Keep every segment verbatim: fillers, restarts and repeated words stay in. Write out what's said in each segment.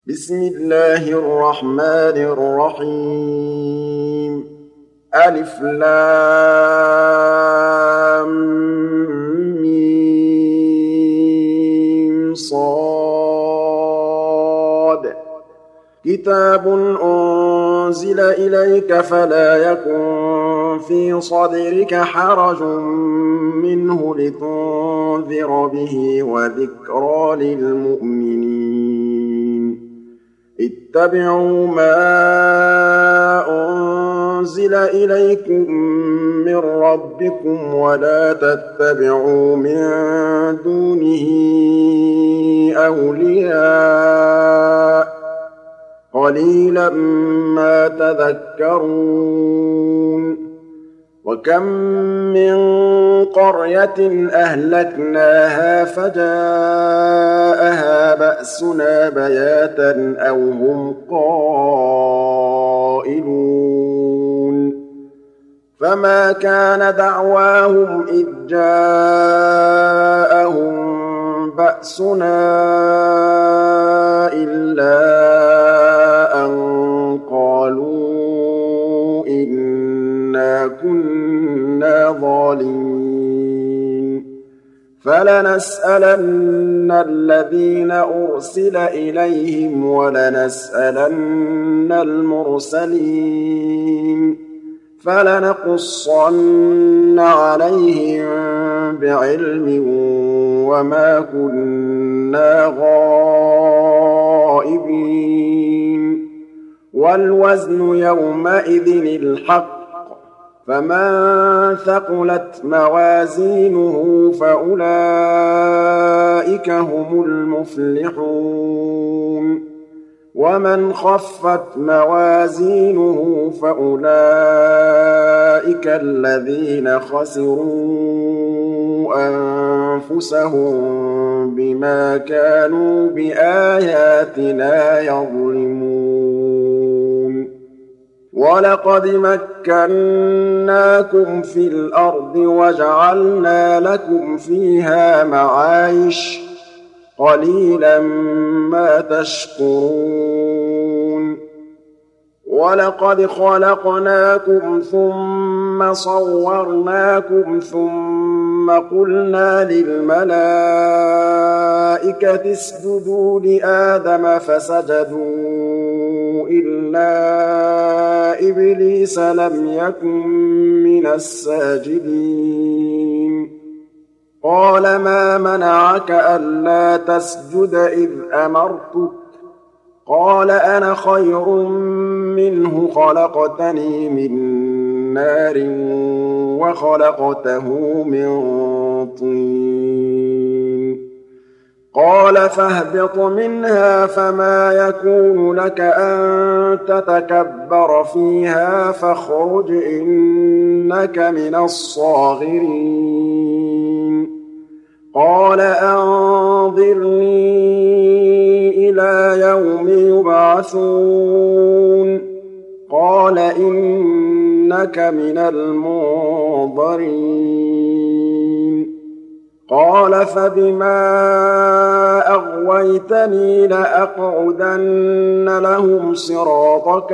بسم الله الرحمن الرحيم ألف لام ميم صاد كتاب أنزل إليك فلا يكن في صدرك حرج منه لتنذر به وذكرى للمؤمنين اتبعوا ما أنزل إليكم من ربكم ولا تتبعوا من دونه أولياء قليلا ما تذكرون وكم من قرية أهلكناها فجاءها بأسنا بياتا أو هم قائلون فما كان دعواهم إذ جاءهم بأسنا إلا أن قالوا إنا كنا ظالمين فلنسألن الذين أرسل إليهم ولنسألن المرسلين فلنقصن عليهم بعلم وما كنا غائبين والوزن يومئذ الحق فمن ثقلت موازينه فأولئك هم المفلحون ومن خفت موازينه فأولئك الذين خسروا أنفسهم بما كانوا بآياتنا يظلمون ولقد مكناكم في الأرض وجعلنا لكم فيها معايش قليلا ما تشكرون ولقد خلقناكم ثم صورناكم ثم قلنا للملائكة اسجدوا لآدم فسجدوا إلا إبليس لم يكن من الساجدين قال ما منعك ألا تسجد إذ أمرتك قال أنا خير منه خلقتني من نار وخلقته من طين قال فاهبط منها فما يكون لك أن تتكبر فيها فاخرج إنك من الصاغرين قال أنظرني إلى يوم يبعثون قال إنك من المنظرين قال فبما أغويتني لأقعدن لهم صراطك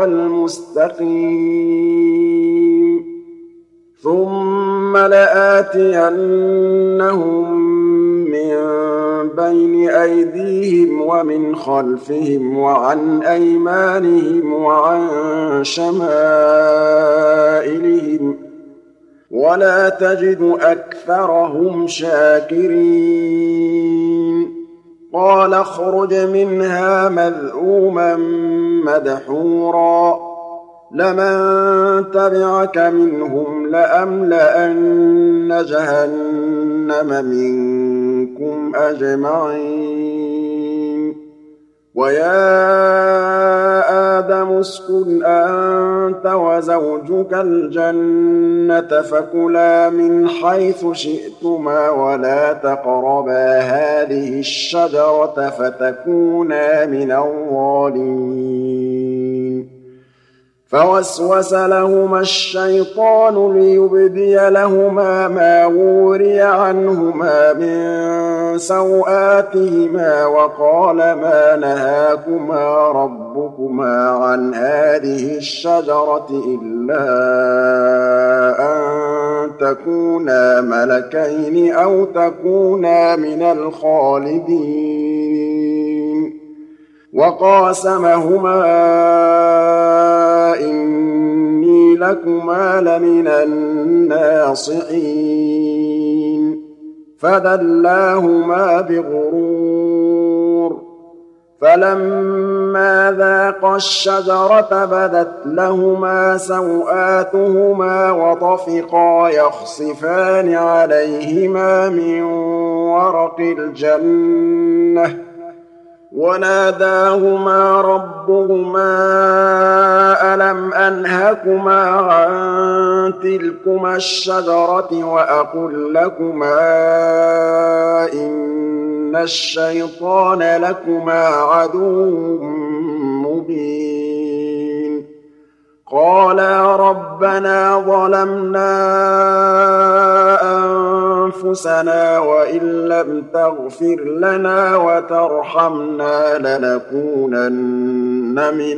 المستقيم ثم لآتينهم من بين أيديهم ومن خلفهم وعن أيمانهم وعن شمائلهم ولا تجد أكثرهم شاكرين قال اخرج منها مذءوما مدحورا لمن تبعك منهم لأملأن جهنم منكم أجمعين ويا آدم اسكن أنت وزوجك الجنة فكلا من حيث شئتما ولا تقربا هذه الشجرة فتكونا من الظالمين فوسوس لهما الشيطان ليبدي لهما ما وري عنهما من سوآتهما وقال ما نهاكما ربكما عن هذه الشجرة إلا أن تكونا ملكين أو تكونا من الخالدين وقاسمهما إني لكما لمن الناصحين فدلاهما بغرور فلما ذاقا الشجرة بدت لهما سوآتهما وطفقا يخصفان عليهما من ورق الجنة وناداهما ربهما ألم أنهكما عن تلكما الشجرة وأقل لكما إن الشيطان لكما عدو مبين قالا ربنا ظلمنا أنفسنا وإن لم تغفر لنا وترحمنا لنكونن من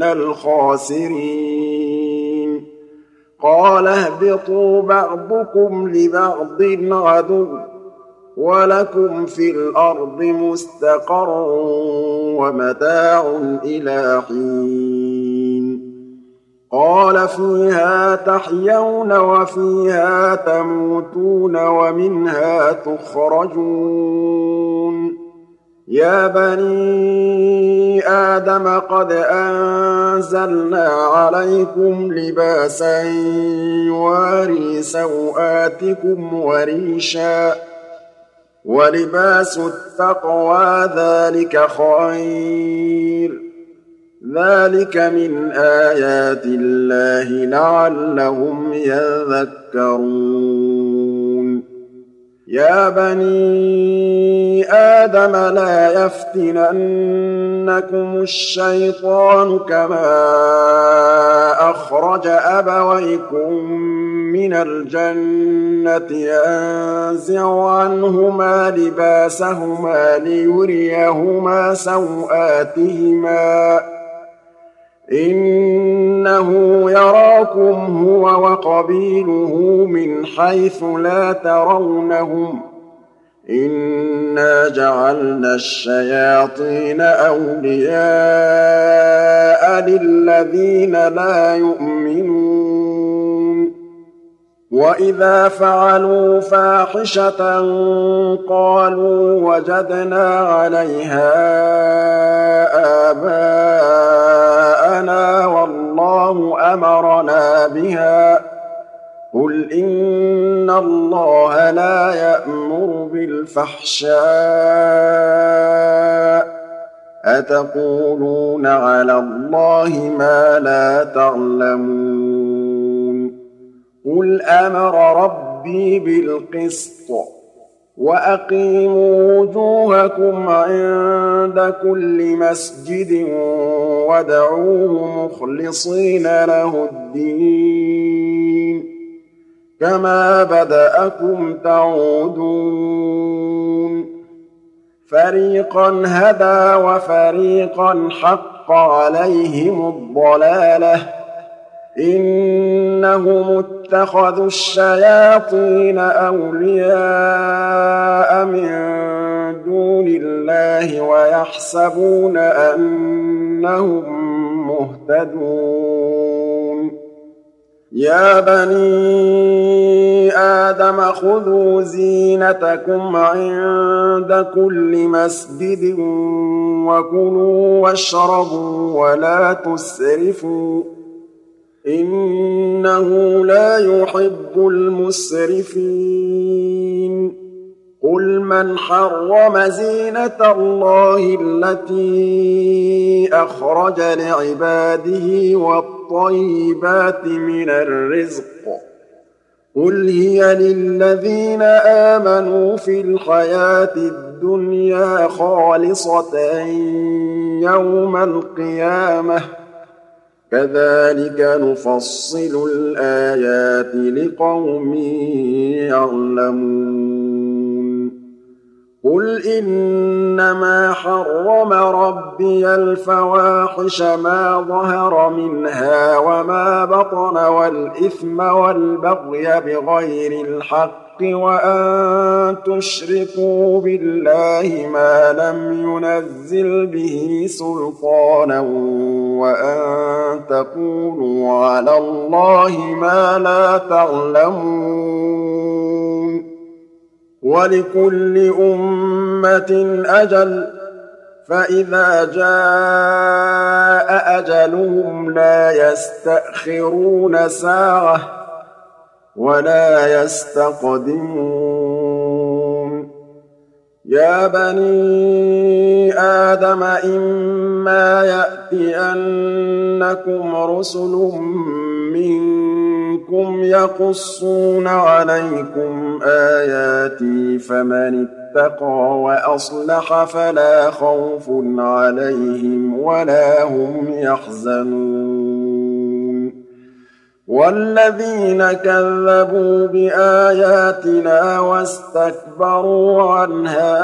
الخاسرين قال اهبطوا بعضكم لبعض عدو ولكم في الأرض مستقر ومتاع إلى حين قال فيها تحيون وفيها تموتون ومنها تخرجون يا بني آدم قد أنزلنا عليكم لباسا يواري سوآتكم وريشا ولباس التقوى ذلك خير ذلك من آيات الله لعلهم يذكرون يا بني آدم لا يفتننكم الشيطان كما أخرج أبويكم من الجنة ينزع عنهما لباسهما ليريهما سوآتهما إنه يراكم هو وقبيله من حيث لا ترونهم إنا جعلنا الشياطين أولياء للذين لا يؤمنون وإذا فعلوا فاحشة قالوا وجدنا عليها آباءنا والله أمرنا بها قل إن الله لا يأمر بالفحشاء أتقولون على الله ما لا تعلمون قل أمر ربي بالقسط وأقيموا وجوهكم عند كل مسجد وادعوه مخلصين له الدين كما بدأكم تعودون فريقا هدى وفريقا حق عليهم الضلالة إنهم اتخذوا الشياطين أولياء من دون الله ويحسبون أنهم مهتدون يا بني آدم خذوا زينتكم عند كل مسجد وكلوا واشربوا ولا تسرفوا إنه لا يحب المسرفين قل من حرم زينة الله التي أخرج لعباده والطيبات من الرزق قل هي للذين آمنوا في الحياة الدنيا خالصة يوم القيامة كَذَٰلِكَ نُفَصِّلُ الْآيَاتِ لِقَوْمٍ يَعْلَمُونَ قُلْ إِنَّمَا حَرَّمَ رَبِّيَ الْفَوَاحِشَ مَا ظَهَرَ مِنْهَا وَمَا بَطَنَ وَالْإِثْمَ وَالْبَغْيَ بِغَيْرِ الْحَقِّ وَأَن تُشْرِكُوا بِاللَّهِ مَا لَمْ يُنَزِّلْ بِهِ سُلْطَانًا وَأَن تَقُولُوا عَلَى اللَّهِ مَا لَا تَعْلَمُونَ وَلِكُلِّ أُمَّةٍ أَجَلٌ ۖ فَإِذَا جَاءَ أَجَلُهُمْ لَا يَسْتَأْخِرُونَ سَاعَةً ۖ وَلَا يَسْتَقْدِمُونَ يَا بَنِي آدَمَ إِمَّا يَأْتِيَنَّكُمْ رُسُلٌ مِّنكُمْ يَقُصُّونَ عَلَيْكُمْ آيَاتِي فَمَنِ اتَّقَىٰ وَأَصْلَحَ فَلَا خَوْفٌ عَلَيْهِمْ وَلَا هُمْ يَحْزَنُونَ وَالَّذِينَ كَذَّبُوا بِآيَاتِنَا وَاسْتَكْبَرُوا عَنْهَا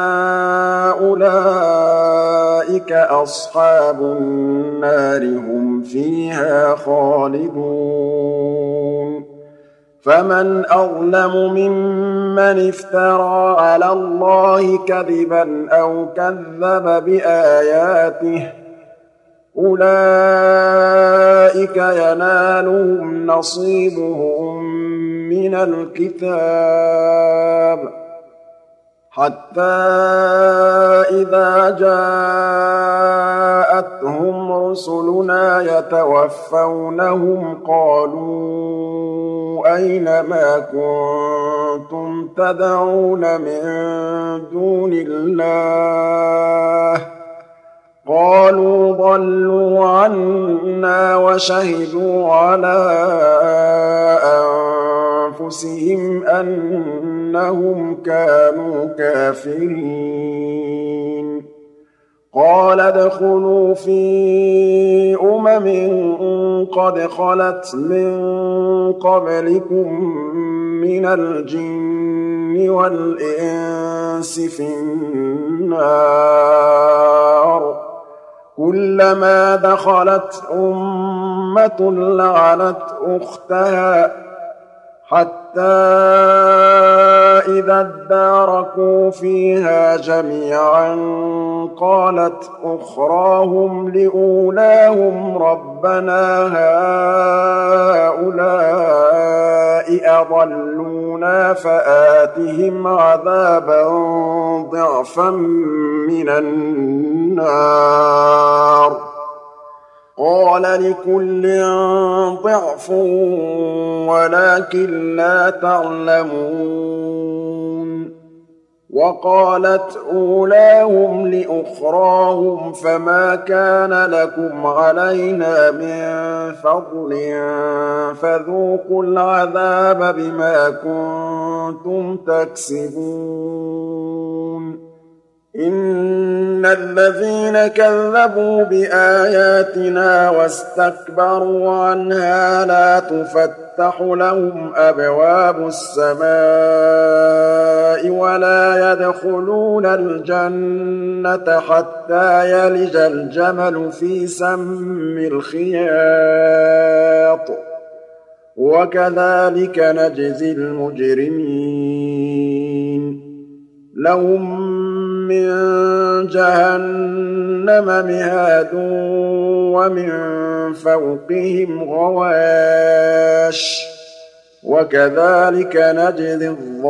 أُولَٰئِكَ أَصْحَابُ النَّارِ ۖ هُمْ فِيهَا خَالِدُونَ فَمَنْ أَظْلَمُ مِمَّنِ افْتَرَىٰ عَلَى اللَّهِ كَذِبًا أَوْ كَذَّبَ بِآيَاتِهِ ۚ أُولَٰئِكَ يَنَالُهُمْ نَصِيبُهُم مِّنَ الْكِتَابِ حَتَّىٰ إِذَا جَاءَتْهُمْ رُسُلُنَا يَتَوَفَّوْنَهُمْ قَالُوا أَيْنَ مَا كُنتُمْ تَدْعُونَ مِن دُونِ اللَّهِ ۖ قَالُوا ضَلُّوا عَنَّا وَشَهِدُوا عَلَىٰ أَنفُسِهِمْ أَنَّهُمْ كَانُوا كَافِرِينَ قَالَ ادْخُلُوا فِي أُمَمٍ قَدْ خَلَتْ مِن قَبْلِكُم مِّنَ الْجِنِّ وَالْإِنسِ فِي النَّارِ كُلَّمَا دَخَلَتْ أُمَّةٌ لَّعَنَتْ أُخْتَهَا حَتَّىٰ إِذَا ادَّارَكُوا فِيهَا جَمِيعًا قَالَتْ أُخْرَاهُمْ لِأُولَاهُمْ رَبَّنَا هَٰؤُلَاءِ أَضَلُّونَا فَآتِهِمْ عَذَابًا ضِعْفًا مِّنَ النَّارِ قَالَ لِكُلٍّ ضِعْفٌ وَلَٰكِن لَّا تَعْلَمُونَ وَقَالَتْ أُولَاهُمْ لِأُخْرَاهُمْ فَمَا كَانَ لَكُمْ عَلَيْنَا مِن فَضْلٍ فَذُوقُوا الْعَذَابَ بِمَا كُنتُمْ تَكْسِبُونَ إِنَّ الَّذِينَ كَذَّبُوا بِآيَاتِنَا وَاسْتَكْبَرُوا عَنْهَا لَا تُفَتَّحُ لَهُمْ أَبْوَابُ السَّمَاءِ وَلَا يَدْخُلُونَ الْجَنَّةَ حَتَّىٰ يَلِجَ الْجَمَلُ فِي سَمِّ الْخِيَاطِ ۚ وَكَذَٰلِكَ نَجْزِي الْمُجْرِمِينَ لَهُم مِّن جَهَنَّمَ مِهَادٌ وَمِن فَوْقِهِمْ غَوَاشٍ ۚ وَكَذَٰلِكَ نَجْزِي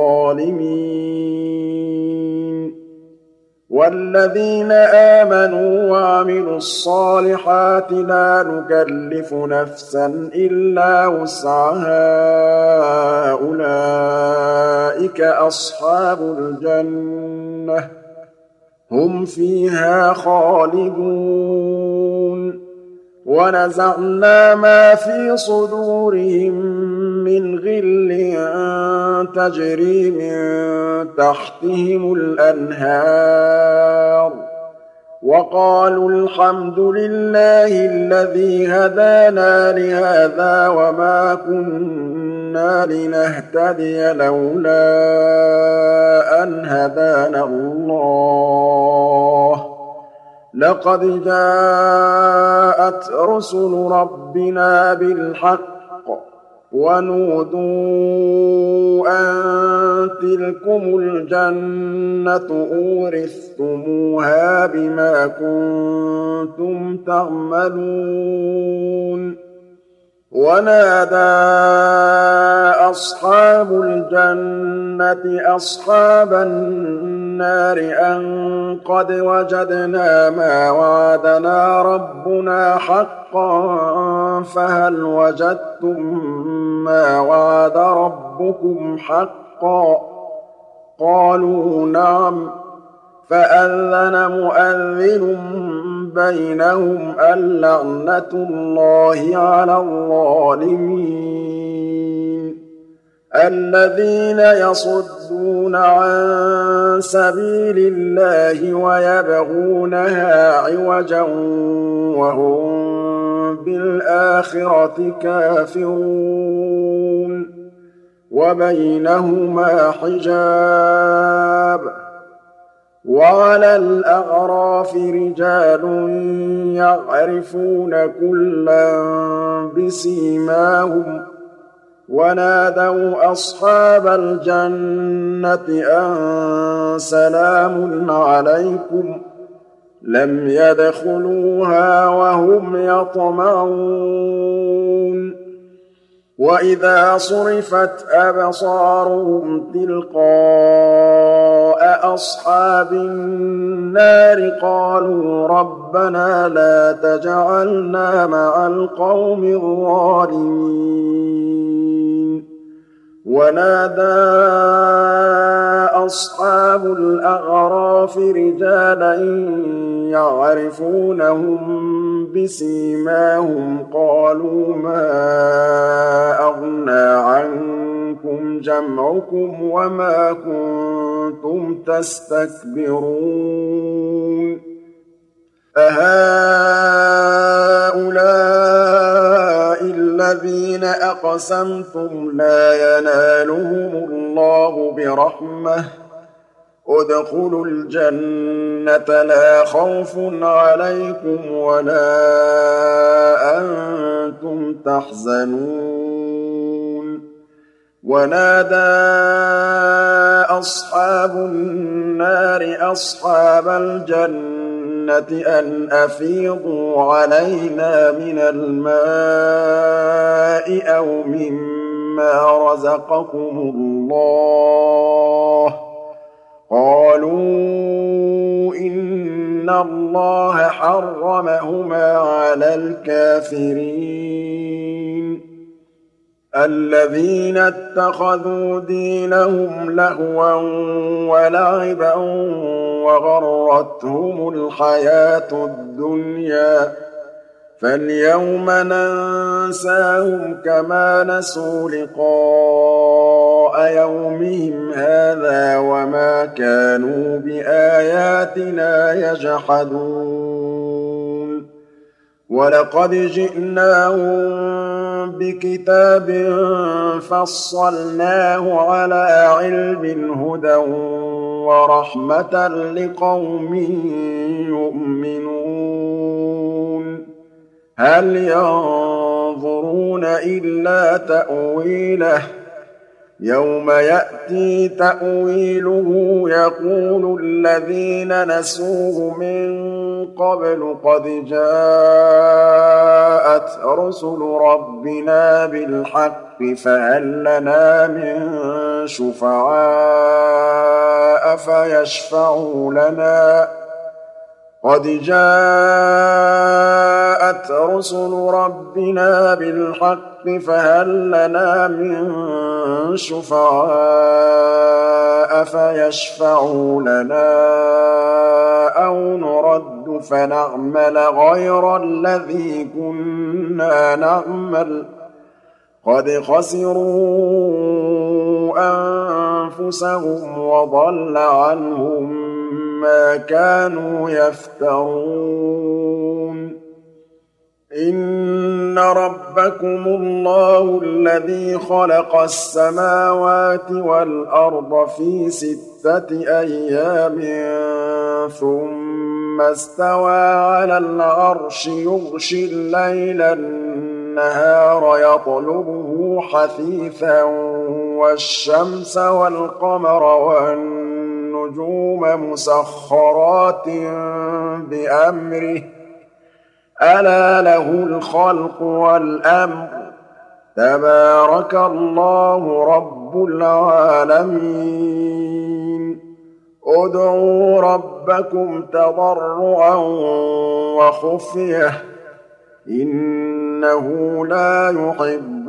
الظَّالِمِينَ وَالَّذِينَ آمَنُوا وَعَمِلُوا الصَّالِحَاتِ لَا نُكَلِّفُ نَفْسًا إِلَّا وُسْعَهَا أُولَٰئِكَ أَصْحَابُ الْجَنَّةِ ۖ هُمْ فِيهَا خَالِدُونَ وَنَزَعْنَا مَا فِي صُدُورِهِم مِّنْ غِلٍّ تَجْرِي مِن تَحْتِهِمُ الْأَنْهَارُ وقالوا الحمد لله الذي هدانا لهذا وما كنا لنهتدي لولا أن هدانا الله لقد جاءت رسل ربنا بالحق ونودوا أن تلكم الجنة أورثتموها بما كنتم تعملون ونادى أصحاب الجنة أصحاب النار أن قد وجدنا ما وعدنا ربنا حقا فهل وجدتم ما وعد ربكم حقا قالوا نعم فأذن مؤذن بينهم اللعنة الله على الظالمين الذين يصدون عن سبيل الله ويبغونها عوجا وهم بالآخرة كافرون وبينهما حجاب وعلى الأعراف رجال يعرفون كلا بسيماهم ونادوا أصحاب الجنة أن سلام عليكم لم يدخلوها وهم يطمعون وإذا صرفت أبصارهم تلقاء أصحاب النار قالوا ربنا لا تجعلنا مع القوم الظالمين ونادى أصحاب الأعراف رجالا يعرفونهم بسيماهم قالوا ما أغنى عنكم جمعكم وما كنتم تستكبرون أهؤلاء الذين أقسمتم لا ينالهم الله برحمة ادخلوا الجنة لا خوف عليكم ولا أنتم تحزنون ونادى أصحاب النار أصحاب الجنة أن أفيضوا علينا من الماء أو مما رزقكم الله قالوا إن الله حرمهما على الكافرين الذين اتخذوا دينهم لهوا ولعبا وغرتهم الحياة الدنيا فاليوم ننساهم كما نسوا لقاء يومهم هذا وما كانوا بآياتنا يجحدون ولقد جئناهم بكتاب فصلناه على علم هدى ورحمة لقوم يؤمنون هل ينظرون إلا تأويله يوم يأتي تأويله يقول الذين نسوه من قبل قد جاءت رسل ربنا بالحق فهل لنا من شفعاء فيشفعوا لنا قد جاءت رسل ربنا بالحق فهل لنا من شفعاء فيشفعوا لنا أو نرد فنعمل غير الذي كنا نعمل قد خسروا أنفسهم وضل عنهم مَا كَانُوا يَفْتَرُونَ إِنَّ رَبَّكُمُ اللَّهُ الَّذِي خَلَقَ السَّمَاوَاتِ وَالْأَرْضَ فِي سِتَّةِ أَيَّامٍ ثُمَّ اسْتَوَىٰ عَلَى الْعَرْشِ يُغْشِي اللَّيْلَ النَّهَارَ يَطْلُبُهُ حَثِيثًا وَالشَّمْسَ وَالْقَمَرَ وَالنُّجُومَ مُسَخَّرَاتٍ بِأَمْرِهِ ۗ أَلَا لَهُ الْخَلْقُ وَالْأَمْرُ ۗ تَبَارَكَ اللَّهُ رَبُّ الْعَالَمِينَ ادْعُوا رَبَّكُمْ تَضَرُّعًا وَخُفْيَةً ۚ إِنَّهُ لَا يُحِبُّ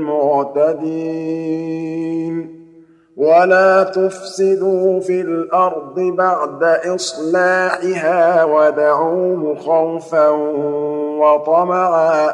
الْمُعْتَدِينَ وَلَا تُفْسِدُوا فِي الْأَرْضِ بَعْدَ إِصْلَاحِهَا وَادْعُوهُ خَوْفًا وَطَمَعًا ۚ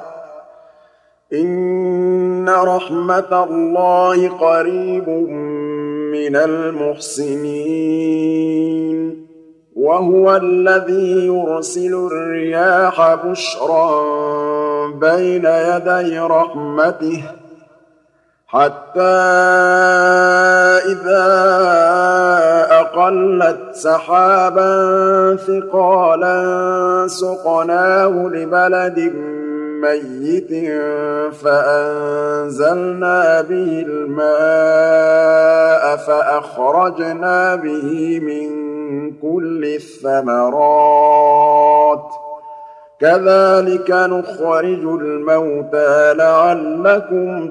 إِنَّ رَحْمَتَ اللَّهِ قَرِيبٌ مِّنَ الْمُحْسِنِينَ وَهُوَ الَّذِي يُرْسِلُ الرِّيَاحَ بُشْرًا بَيْنَ يَدَيْ رَحْمَتِهِ حَتَّىٰ إِذَا أَقَلَّتْ سَحَابًا ثِقَالًا سُقْنَاهُ لِبَلَدٍ مَّيِّتٍ فَأَنزَلْنَا بِهِ الْمَاءَ فَأَخْرَجْنَا بِهِ مِن كُلِّ الثَّمَرَاتِ ۚ كَذَٰلِكَ نُخْرِجُ الْمَوْتَىٰ لَعَلَّكُمْ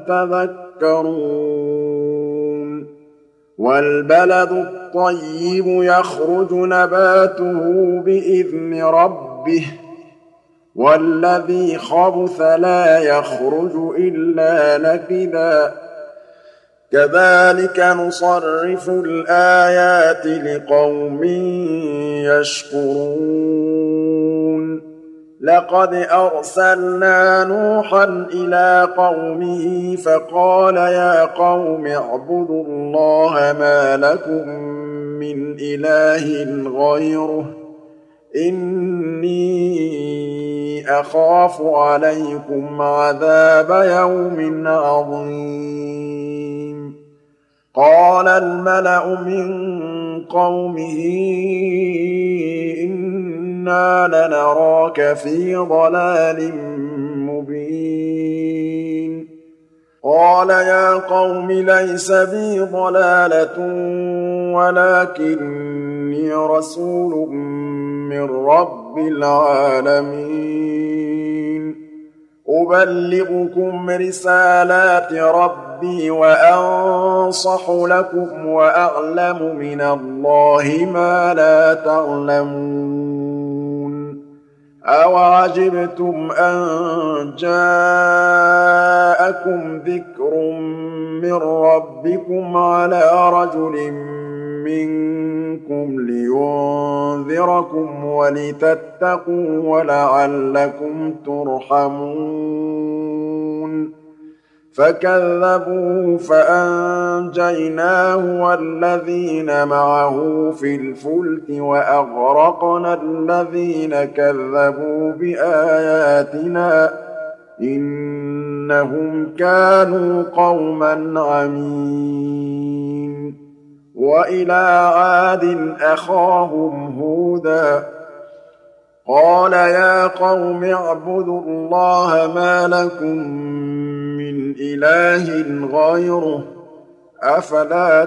تَذَكَّرُونَ وَالْبَلَدُ الطَّيِّبُ يَخْرُجُ نَبَاتُهُ بِإِذْنِ رَبِّهِ ۖ وَالَّذِي خَبُثَ لَا يَخْرُجُ إِلَّا نَكِدًا ۚ كَذَٰلِكَ نُصَرِّفُ الْآيَاتِ لِقَوْمٍ يَشْكُرُونَ لَقَدْ أَرْسَلْنَا نُوحًا إِلَىٰ قَوْمِهِ فَقَالَ يَا قَوْمِ اعْبُدُوا اللَّهَ مَا لَكُم مِّنْ إِلَٰهٍ غَيْرُهُ إِنِّي أَخَافُ عَلَيْكُمْ عَذَابَ يَوْمٍ عَظِيمٍ قَالَ الْمَلَأُ مِن قَوْمِهِ إِنَّا لَنَرَاكَ فِي ضَلَالٍ مُّبِينٍ قَالَ يَا قَوْمِ لَيْسَ بِي ضَلَالَةٌ وَلَٰكِنِّي رَسُولٌ مِّن رَّبِّ الْعَالَمِينَ أُبَلِّغُكُمْ رِسَالَاتِ رَبِّي وَأَنصَحُ لَكُمْ وَأَعْلَمُ مِنَ اللَّهِ مَا لَا تَعْلَمُونَ أَوَعَجِبْتُمْ أَن جَاءَكُمْ ذِكْرٌ مِّن رَّبِّكُمْ عَلَىٰ رَجُلٍ مِّنكُمْ لِيُنذِرَكُمْ وَلِتَتَّقُوا وَلَعَلَّكُمْ تُرْحَمُونَ فَكَذَّبُوهُ فَأَنجَيْنَاهُ وَالَّذِينَ مَعَهُ فِي الْفُلْكِ وَأَغْرَقْنَا الَّذِينَ كَذَّبُوا بِآيَاتِنَا ۚ إِنَّهُمْ كَانُوا قَوْمًا عَمِينَ وَإِلَىٰ عَادٍ أَخَاهُمْ هُودًا قَالَ يَا قَوْمِ اعْبُدُوا اللَّهَ مَا لَكُم مِّنْ إِلَٰهٍ غَيْرُهُ ۖ أَفَلَا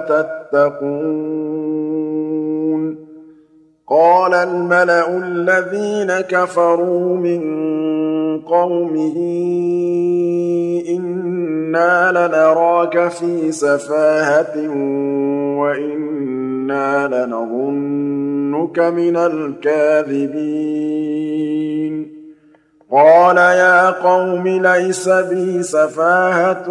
تَتَّقُونَ قَالَ الْمَلَأُ الَّذِينَ كَفَرُوا مِن قَوْمِهِ إِنَّا لَنَرَاكَ فِي سَفَاهَةٍ وَإِنَّا لَنَظُنُّكَ مِنَ الْكَاذِبِينَ قَالَ يَا قَوْمِ لَيْسَ بِي سَفَاهَةٌ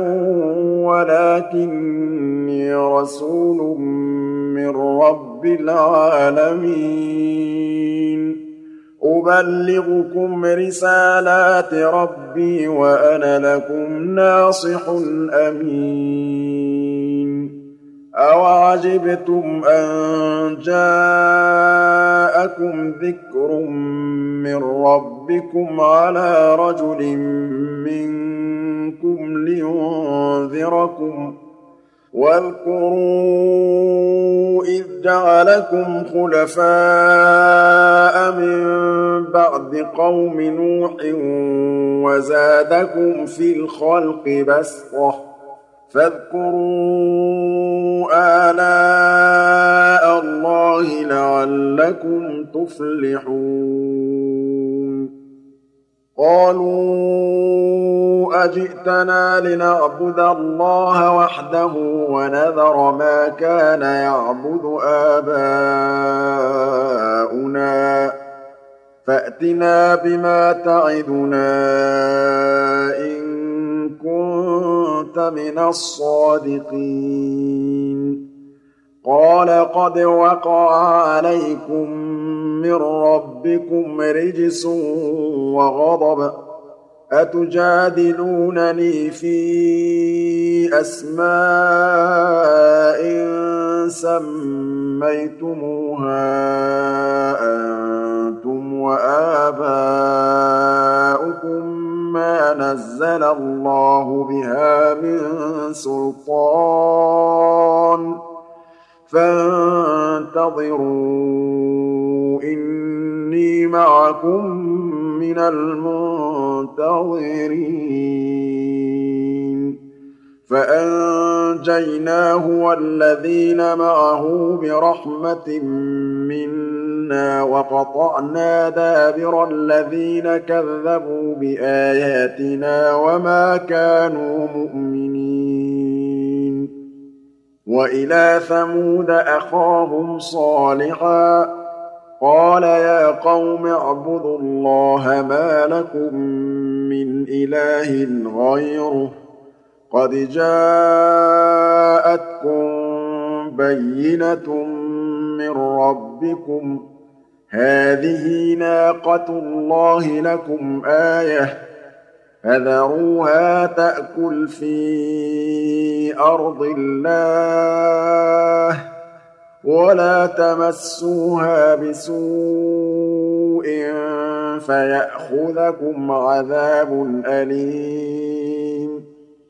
وَلَٰكِنِّي رَسُولٌ مِّن رَّبِّ الْعَالَمِينَ أُبَلِّغُكُمْ رِسَالَاتِ رَبِّي وَأَنَا لَكُمْ نَاصِحٌ أَمِينٌ أَوَعَجِبْتُمْ أَن جَاءَكُمْ ذِكْرٌ مِّن رَّبِّكُمْ عَلَىٰ رَجُلٍ مِّنكُمْ لِيُنذِرَكُمْ ۚ وَاذْكُرُوا إِذْ جَعَلَكُمْ خُلَفَاءَ مِن بَعْدِ قَوْمِ نُوحٍ وَزَادَكُمْ فِي الْخَلْقِ بَسْطَةً ۖ فاذكروا آلاء اللَّهِ لَعَلَّكُمْ تُفْلِحُونَ قَالُوا أَجِئْتَنَا لِنَعْبُدَ اللَّهَ وَحْدَهُ وَنَذَرَ مَا كَانَ يَعْبُدُ آبَاؤُنَا فَأْتِنَا بِمَا تَعِدُنَا إِن كُنتَ مِنَ الصَّادِقِينَ قَالَ قَدْ وَقَعَ عَلَيْكُم مِّن رَّبِّكُمْ رِجْسٌ وَغَضَبٌ ۖ أَتُجَادِلُونَنِي فِي أَسْمَاءٍ سَمَّيْتُمُوهَا أَنتُمْ وَآبَاؤُكُم مَّا نَزَّلَ اللَّهُ بِهَا مِن سُلْطَانٍ ۚ فَانتَظِرُوا إِنِّي مَعَكُم مِّنَ الْمُنتَظِرِينَ فَأَنجَيْنَاهُ وَالَّذِينَ مَعَهُ بِرَحْمَةٍ مِّنَّا وَقَطَعْنَا دَابِرَ الَّذِينَ كَذَّبُوا بِآيَاتِنَا وَمَا كَانُوا مُؤْمِنِينَ وَإِلَىٰ ثَمُودَ أَخَاهُمْ صَالِحًا ۚ قَالَ يَا قَوْمِ اعْبُدُوا اللَّهَ مَا لَكُم مِّنْ إِلَٰهٍ غَيْرُهُ ۖ قَدْ جَاءَتْكُم بَيِّنَةٌ مِّن رَّبِّكُمْ ۖ هَٰذِهِ نَاقَةُ اللَّهِ لَكُمْ آيَةً ۖ فَذَرُوهَا تَأْكُلْ فِي أَرْضِ اللَّهِ وَلَا تَمَسُّوهَا بِسُوءٍ فَيَأْخُذَكُمْ عَذَابٌ أَلِيمٌ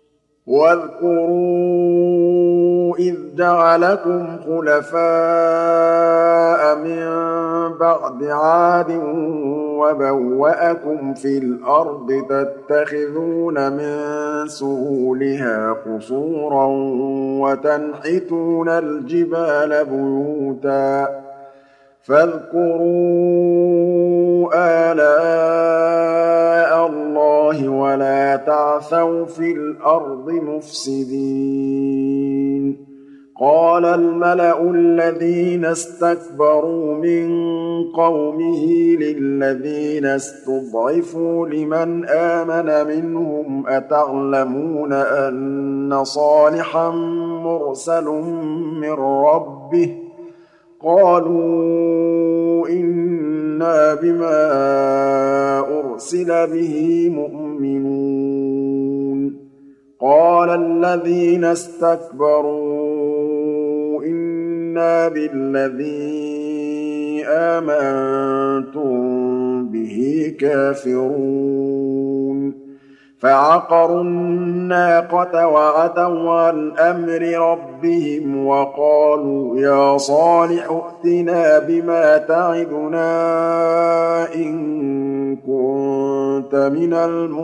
وَاذْكُرُوا إِذْ جَعَلَكُمْ خُلَفَاءَ مِن بَعْدِ عَادٍ وَبَوَّأَكُمْ فِي الْأَرْضِ تَتَّخِذُونَ مِن سُهُولِهَا قُصُورًا وَتَنْحِتُونَ الْجِبَالَ بُيُوتًا ۖ فاذكروا آلاء اللَّهِ وَلَا تَعْثَوْا فِي الْأَرْضِ مُفْسِدِينَ قَالَ الْمَلَأُ الَّذِينَ اسْتَكْبَرُوا مِن قَوْمِهِ لِلَّذِينَ اسْتُضْعِفُوا لِمَنْ آمَنَ مِنْهُمْ أَتَعْلَمُونَ أَنَّ صَالِحًا مُّرْسَلٌ مِّن رَّبِّهِ ۚ قَالُوا إِنَّا بِمَا أُرْسِلَ بِهِ مُؤْمِنُونَ قَالَ الَّذِينَ اسْتَكْبَرُوا إِنَّا بِالَّذِي آمَنتُم بِهِ كَافِرُونَ فَعَقَرُوا النَّاقَةَ وَعَتَوْا عَنْ أَمْرِ رَبِّهِمْ وَقَالُوا يَا صَالِحُ ائْتِنَا بِمَا تَعِدُنَا إِن كُنتَ مِنَ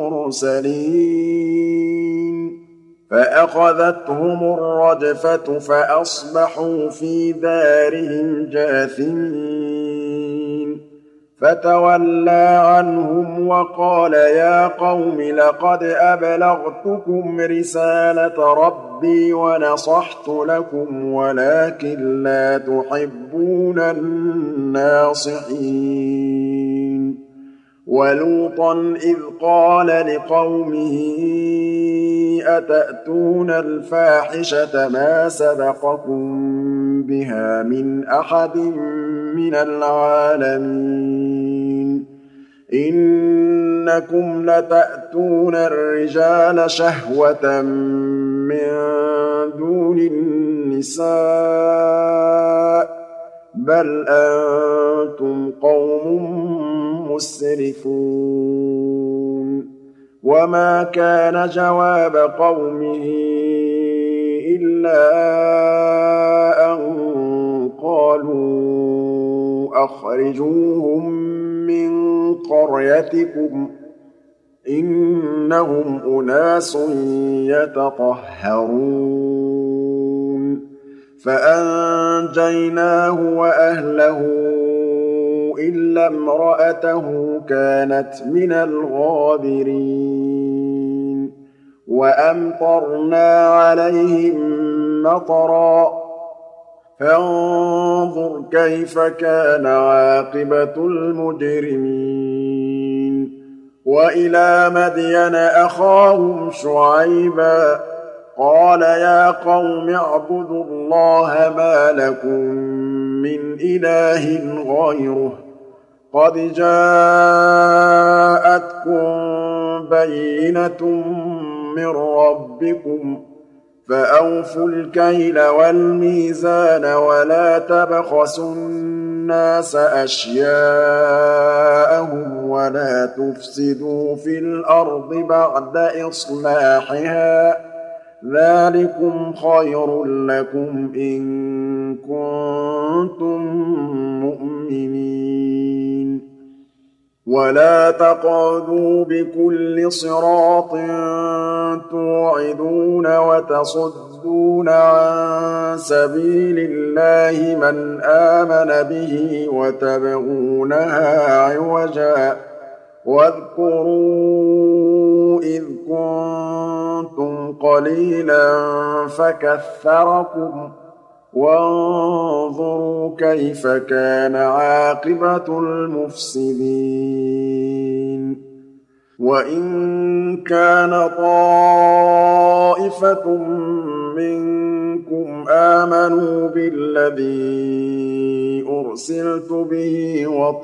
الْمُرْسَلِينَ فَأَخَذَتْهُمُ الرَّجْفَةُ فَأَصْبَحُوا فِي دَارِهِمْ جَاثِمِينَ فَتَوَلَّىٰ عَنْهُمْ وَقَالَ يَا قَوْمِ لَقَدْ أَبْلَغْتُكُمْ رِسَالَةَ رَبِّي وَنَصَحْتُ لَكُمْ وَلَٰكِن لَّا تُحِبُّونَ النَّاصِحِينَ وَلُوطًا إِذْ قَالَ لِقَوْمِهِ أَتَأْتُونَ الْفَاحِشَةَ مَا سَبَقَكُم بِهَا مِنْ أَحَدٍ مِّنَ الْعَالَمِينَ إِنَّكُمْ لَتَأْتُونَ الرِّجَالَ شَهْوَةً مِّن دُونِ النِّسَاءِ النِّسَاءِ بَلْ أَنتُمْ قَوْمٌ مُّسْرِفُونَ وَمَا كَانَ جَوَابَ قَوْمِهِ إِلَّا أَن قَالُوا أَخْرِجُوهُم مِّن قَرْيَتِكُمْ ۖ إِنَّهُمْ أُنَاسٌ يَتَطَهَّرُونَ فَأَنجَيْنَاهُ وَأَهْلَهُ إِلَّا امْرَأَتَهُ كَانَتْ مِنَ الْغَابِرِينَ وَأَمْطَرْنَا عَلَيْهِم مَّطَرًا ۖ فَانظُرْ كَيْفَ كَانَ عَاقِبَةُ الْمُجْرِمِينَ وَإِلَىٰ مَدْيَنَ أَخَاهُمْ شُعَيْبًا ۗ قَالَ يَا قَوْمِ اعْبُدُوا اللَّهَ مَا لَكُم مِّنْ إِلَٰهٍ غَيْرُهُ ۖ قَدْ جَاءَتْكُم بَيِّنَةٌ مِّن رَّبِّكُمْ ۖ فَأَوْفُوا الْكَيْلَ وَالْمِيزَانَ وَلَا تَبْخَسُوا النَّاسَ أَشْيَاءَهُمْ وَلَا تُفْسِدُوا فِي الْأَرْضِ بَعْدَ إِصْلَاحِهَا ۚ ذَٰلِكُمْ خَيْرٌ لَّكُمْ إِن كُنتُم مُّؤْمِنِينَ وَلَا تَقْعُدُوا بِكُلِّ صِرَاطٍ تُوعِدُونَ وَتَصُدُّونَ عَن سَبِيلِ اللَّهِ مَنْ آمَنَ بِهِ وَتَبْغُونَهَا عِوَجًا ۚ وَاذْكُرُوا إِذْ كُنتُمْ قَلِيلًا فَكَثَّرَكُمْ ۖ وَانظُرُوا كَيْفَ كَانَ عَاقِبَةُ الْمُفْسِدِينَ وَإِن كَانَ طَائِفَةٌ مِّنكُمْ آمَنُوا بِالَّذِي أُرْسِلْتُ بِهِ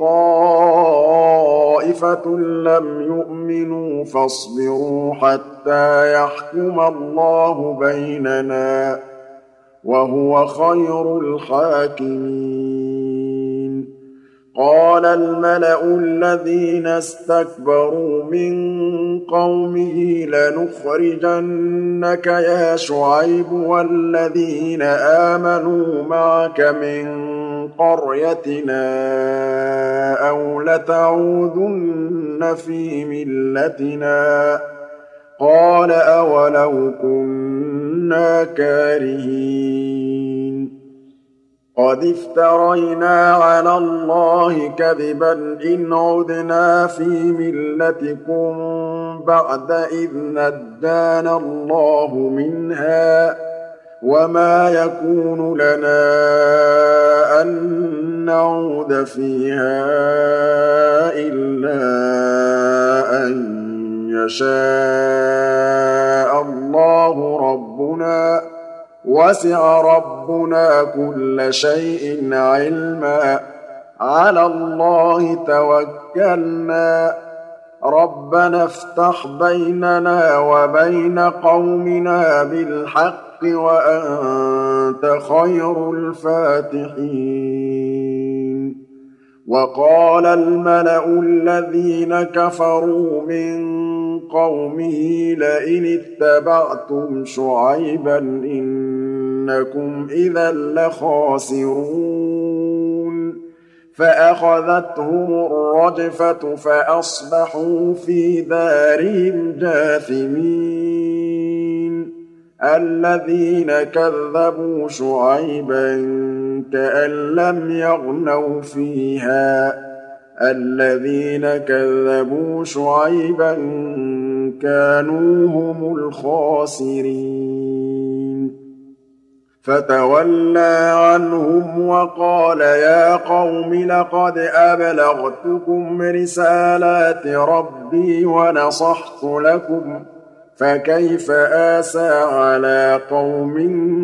وَطَائِفَةٌ لَّمْ يُؤْمِنُوا فَاصْبِرُوا حَتَّىٰ يَحْكُمَ اللَّهُ بَيْنَنَا ۚ وَهُوَ خَيْرُ الْحَاكِمِينَ قَالَ الْمَلَأُ الَّذِينَ اسْتَكْبَرُوا مِن قَوْمِهِ لَنُخْرِجَنَّكَ يَا شُعَيْبُ وَالَّذِينَ آمَنُوا مَعَكَ مِن قَرْيَتِنَا أَوْ لَتَعُودُنَّ فِي مِلَّتِنَا ۚ قَالَ أَوَلَوْ كُنَّا كَارِهِينَ قَدِ افْتَرَيْنَا عَلَى اللَّهِ كَذِبًا إِنْ عُدْنَا فِي مِلَّتِكُم بَعْدَ إِذْ نَجَّانَا اللَّهُ مِنْهَا ۚ وَمَا يَكُونُ لَنَا أَن نَّعُودَ فِيهَا إِلَّا أَن يَشَاءَ اللَّهُ رَبُّنَا ۚ وَسِعَ رَبُّنَا كُلَّ شَيْءٍ عِلْمًا ۚ عَلَى اللَّهِ تَوَكَّلْنَا ۚ رَبَّنَا افْتَحْ بَيْنَنَا وَبَيْنَ قَوْمِنَا بِالْحَقِّ وَأَنتَ خَيْرُ الْفَاتِحِينَ وَقَالَ الْمَلَأُ الَّذِينَ كَفَرُوا مِن قَوْمِهِ لَئِنِ اتَّبَعْتُمْ شُعَيْبًا إِنَّكُمْ إِذًا لَّخَاسِرُونَ فَأَخَذَتْهُمُ الرَّجْفَةُ فَأَصْبَحُوا فِي دَارِهِمْ جَاثِمِينَ الَّذِينَ كَذَّبُوا شُعَيْبًا كَأَن لَّمْ يَغْنَوْا فِيهَا ۚ الَّذِينَ كَذَّبُوا شُعَيْبًا كَانُوا هُمُ الْخَاسِرِينَ فَتَوَلَّىٰ عَنْهُمْ وَقَالَ يَا قَوْمِ لَقَدْ أَبْلَغْتُكُمْ رِسَالَاتِ رَبِّي وَنَصَحْتُ لَكُمْ ۖ فَكَيْفَ آسَىٰ عَلَىٰ قَوْمٍ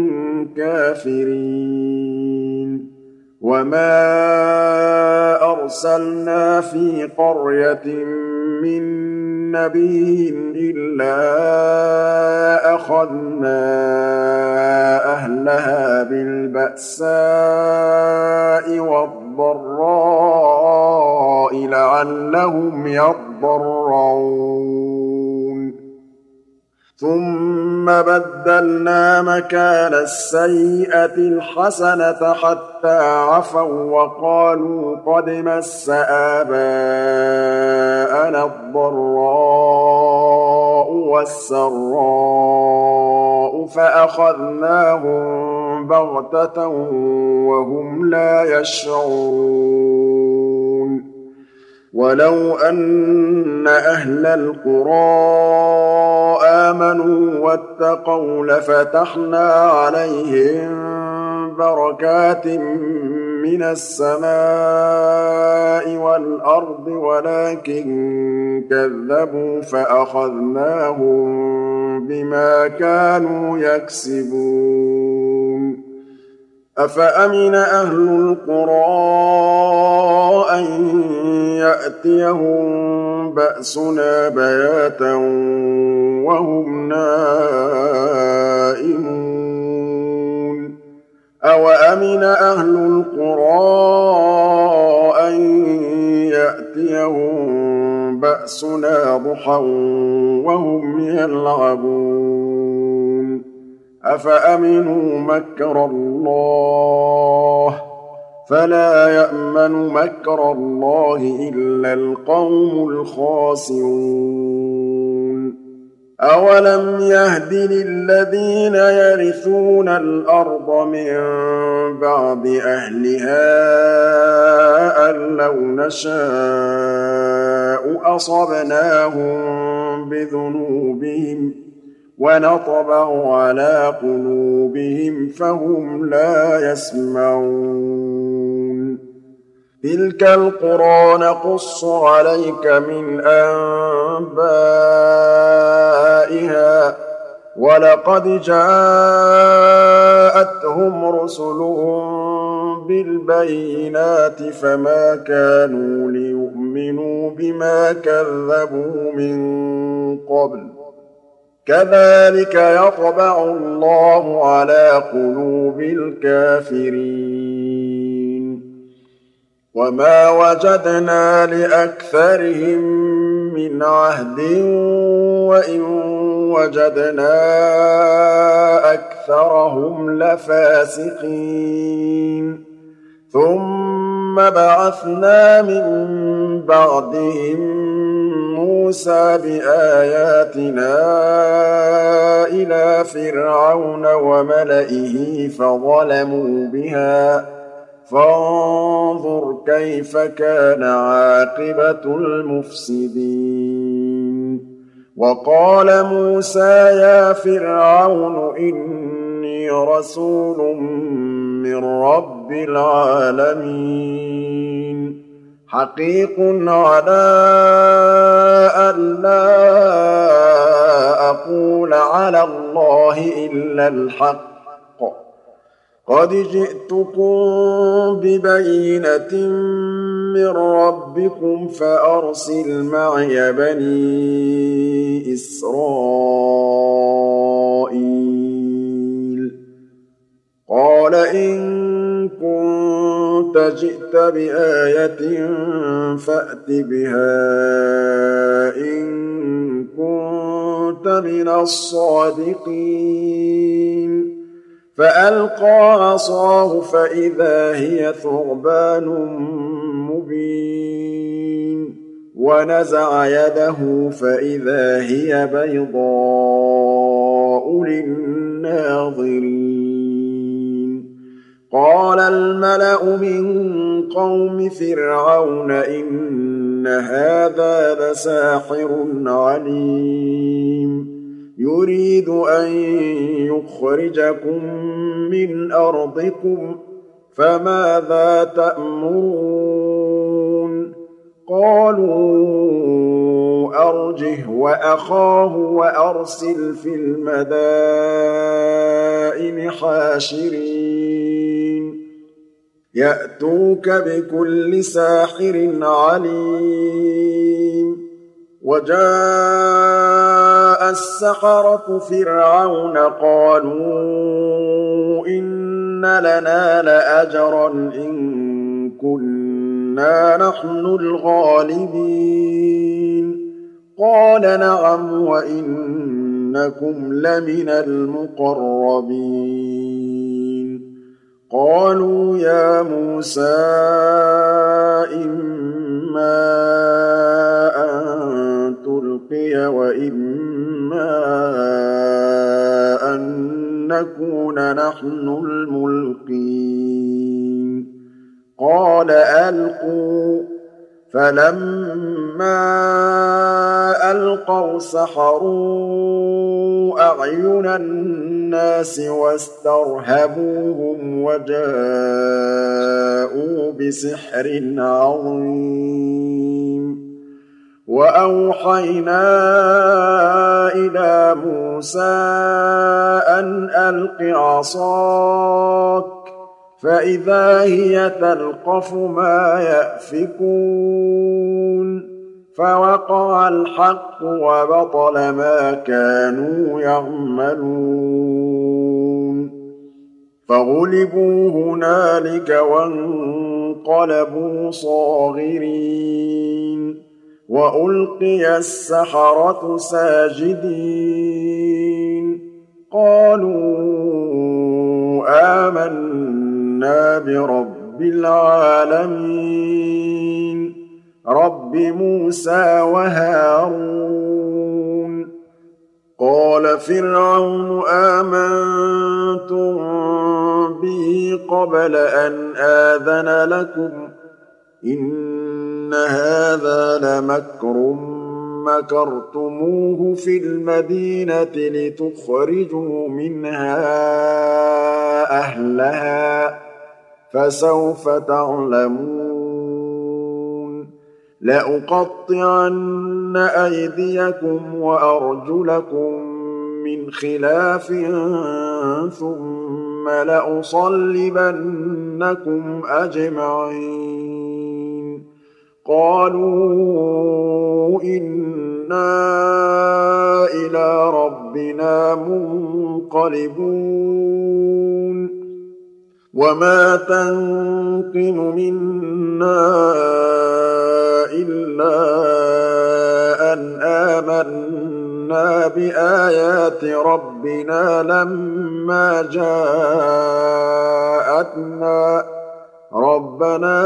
كَافِرِينَ وَمَا أَرْسَلْنَا فِي قَرْيَةٍ مِّن نَبِيٍّ إِلَّا أَخَذْنَا أَهْلَهَا بِالْبَأْسَاءِ وَالضَّرَّاءِ لَعَلَّهُمْ يَضَّرَّعُونَ ثُمَّ بَدَّلْنَا مَكَانَ السَّيِّئَةِ الْحَسَنَةَ حَتَّىٰ عَفَوا وَّقَالُوا قَدْ مَسَّ آبَاءَنَا الضَّرَّاءُ وَالسَّرَّاءُ فَأَخَذْنَاهُم بَغْتَةً وَهُمْ لَا يَشْعُرُونَ وَلَوْ أَنَّ أَهْلَ الْقُرَىٰ آمَنُوا وَاتَّقَوْا لَفَتَحْنَا عَلَيْهِم بَرَكَاتٍ مِّنَ السَّمَاءِ وَالْأَرْضِ وَلَٰكِن كَذَّبُوا فَأَخَذْنَاهُم بِمَا كَانُوا يَكْسِبُونَ أَفَأَمِنَ أَهْلُ الْقُرَىٰ أَن يَأْتِيَهُم بَأْسُنَا بَيَاتًا وَهُمْ نَائِمُونَ أَوَأَمِنَ أَهْلُ الْقُرَىٰ أَن يَأْتِيَهُم بَأْسُنَا ضُحًى وَهُمْ يَلْعَبُونَ أَفَأَمِنُوا مَكْرَ اللَّهِ ۚ فَلَا يَأْمَنُ مَكْرَ اللَّهِ إِلَّا الْقَوْمُ الْخَاسِرُونَ أَوَلَمْ يَهْدِ لِلَّذِينَ يَرِثُونَ الْأَرْضَ مِن بَعْدِ أَهْلِهَا أَن لَّوْ نَشَاءُ أَصَبْنَاهُم بِذُنُوبِهِمْ وَنَطْبَعُ عَلَىٰ قُلُوبِهِمْ فَهُمْ لَا يَسْمَعُونَ تِلْكَ الْقُرَىٰ نَقُصُّ عَلَيْكَ مِنْ أَنبَائِهَا ۚ وَلَقَدْ جَاءَتْهُمْ رُسُلُهُم بِالْبَيِّنَاتِ فَمَا كَانُوا لِيُؤْمِنُوا بِمَا كَذَّبُوا مِن قَبْلُ ۚ كَذَٰلِكَ يَطْبَعُ اللَّهُ عَلَىٰ قُلُوبِ الْكَافِرِينَ وَمَا وَجَدْنَا لِأَكْثَرِهِم مِّنْ عَهْدٍ وَإِن وَجَدْنَا أَكْثَرَهُمْ لَفَاسِقِينَ ثُمَّ بَعَثْنَا مِن بَعْدِهِم مُّوسَىٰ بِآيَاتِنَا إِلَىٰ فِرْعَوْنَ وَمَلَئِهِ فَظَلَمُوا بِهَا ۖ فَانظُرْ كَيْفَ كَانَ عَاقِبَةُ الْمُفْسِدِينَ وَقَالَ مُوسَىٰ يَا فِرْعَوْنُ إِنِّي رَسُولٌ مِّن رَّبِّ الْعَالَمِينَ حَقِيقٌ عَلَىٰ أَن لَّا أَقُولَ عَلَى اللَّهِ إِلَّا الْحَقَّ قَدْ جِئْتُكُم بِبَيِّنَةٍ مِّن رَّبِّكُمْ فَأَرْسِلْ مَعِيَ بَنِي إِسْرَائِيلَ قَالَ إِن كُنتَ جِئْتَ بِآيَةٍ فَأْتِ بِهَا إِن كُنتَ مِنَ الصَّادِقِينَ فَأَلْقَىٰ عَصَاهُ فَإِذَا هِيَ ثُعْبَانٌ مُّبِينٌ وَنَزَعَ يَدَهُ فَإِذَا هِيَ بَيْضَاءُ لِلنَّاظِرِينَ قَالَ الْمَلَأُ مِن قَوْمِ فِرْعَوْنَ إِنَّ هَٰذَا لَسَاحِرٌ عَلِيمٌ يُرِيدُ أَن يُخْرِجَكُم مِّنْ أَرْضِكُمْ فَمَاذَا تَأْمُرُونَ قَالُوا أَرْجِهْ وَأَخَاهُ وَأَرْسِلْ فِي الْمَدَائِنِ حَاشِرِينَ يَأْتُوكَ بِكُلِّ سَاحِرٍ عَلِيمٍ وجاء السحرة فرعون قالوا إن لنا لأجرا إن كنا نحن الغالبين قال نعم وإنكم لمن المقربين قالوا يا موسى إما أن تلقي وإما أن نكون نحن الملقين قال ألقوا فلما ألقوا سحروا أعين الناس واسترهبوهم وجاءوا بسحر عظيم وأوحينا إلى موسى أن ألق عصاك فإذا هي تلقف ما يأفكون فوقع الحق وبطل ما كانوا يعملون فغلبوا هنالك وانقلبوا صاغرين وألقي السحرة ساجدين قالوا آمنا برب العالمين رب موسى وهارون قال فرعون آمنتم به قبل أن آذن لكم إن هذا لمكر مكرتموه في المدينة لتخرجوا منها أهلها فسوف تعلمون لأقطعن أيديكم وأرجلكم من خلاف ثم لأصلبنكم أجمعين قالوا إنا إلى ربنا منقلبون وما تنقم منا إلا أن آمنا بآيات ربنا لما جاءتنا ربنا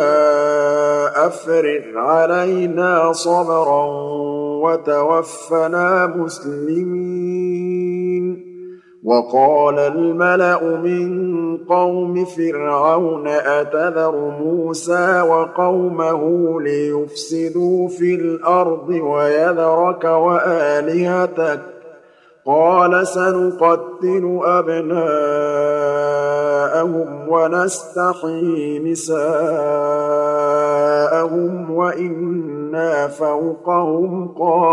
أفرغ علينا صبرا وتوفنا مسلمين وقال الملأ من قوم فرعون أتذر موسى وقومه ليفسدوا في الأرض ويذرك وآلهتك قال سنقتل أبناءهم ونستحيي نساءهم وإنا فوقهم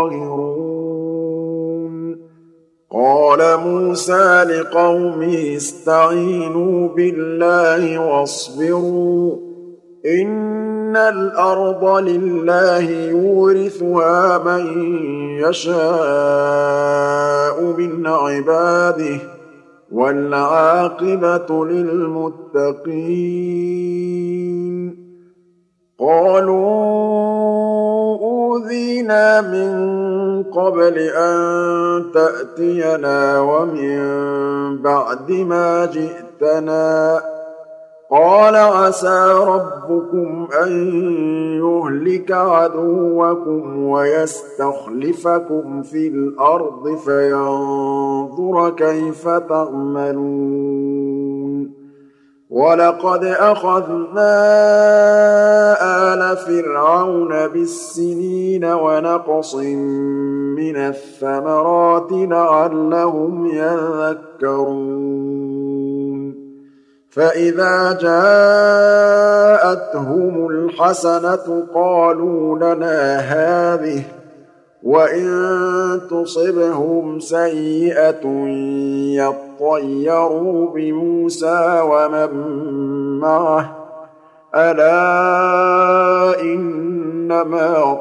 قاهرون قال موسى لقومه استعينوا بالله واصبروا إن الأرض لله يورثها من يشاء من عباده والعاقبة للمتقين قالوا أوذينا من قبل أن تأتينا ومن بعد ما جئتنا قال عسى ربكم أن يهلك عدوكم ويستخلفكم في الأرض فينظر كيف تعملون ولقد أخذنا آل فرعون بالسنين ونقص من الثمرات لعلهم يذكرون فإذا جاءتهم الحسنة قالوا لنا هذه وإن تصبهم سيئة يطيروا بموسى ومن معه ألا إنما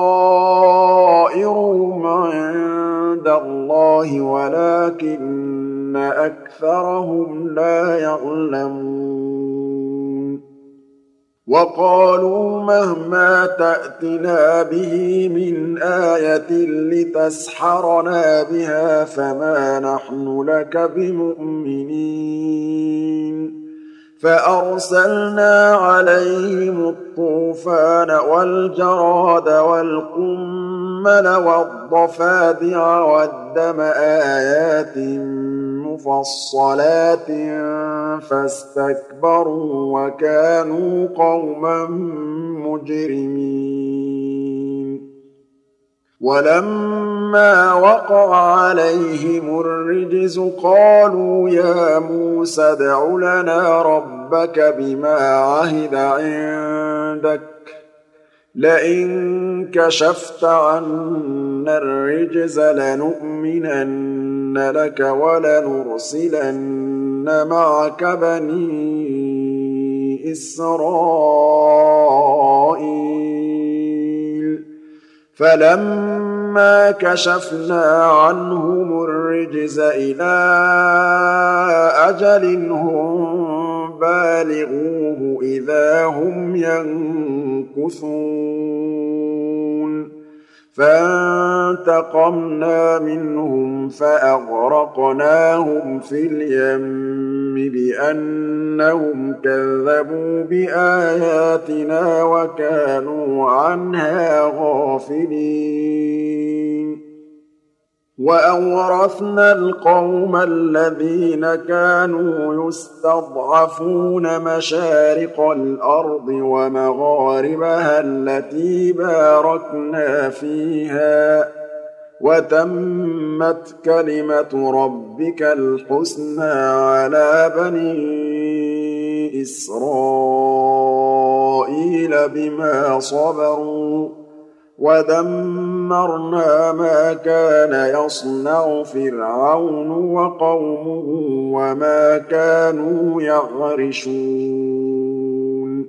طائرهم عند الله ولكن أكثرهم لا يعلمون وقالوا مهما تأتنا به من آية لتسحرنا بها فما نحن لك بمؤمنين فأرسلنا عليهم الطوفان والجراد والقمل والضفادع والدم آيات مفصلات فاستكبروا وكانوا قوما مجرمين ولما وقع عليهم الرجز قالوا يا موسى ادع لنا ربك بما عهد عندك لئن كشفت عنا الرجز لنؤمنن لك ولنرسلن معك بني إسرائيل فلما كشفنا عنهم الرجز إلى أجل هم بالغوه إذا هم ينكثون فانتقمنا منهم فأغرقناهم في اليم بأنهم كذبوا بآياتنا وكانوا عنها غافلين وأورثنا القوم الذين كانوا يستضعفون مشارق الأرض ومغاربها التي باركنا فيها وتمت كلمة ربك الحسنى على بني إسرائيل بما صبروا ودمرنا ما كان يصنع فرعون وقومه وما كانوا يعرشون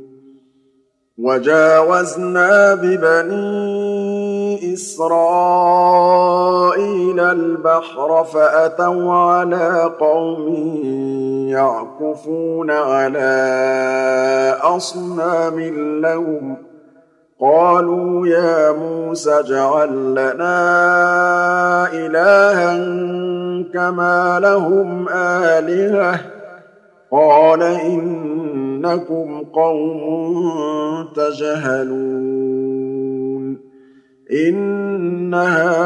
وجاوزنا ببني إسرائيل البحر فأتوا على قوم يعكفون على أصنام لهم قالوا يا موسى اجعل لنا إلها كما لهم آلهة قال إنكم قوم تجهلون إن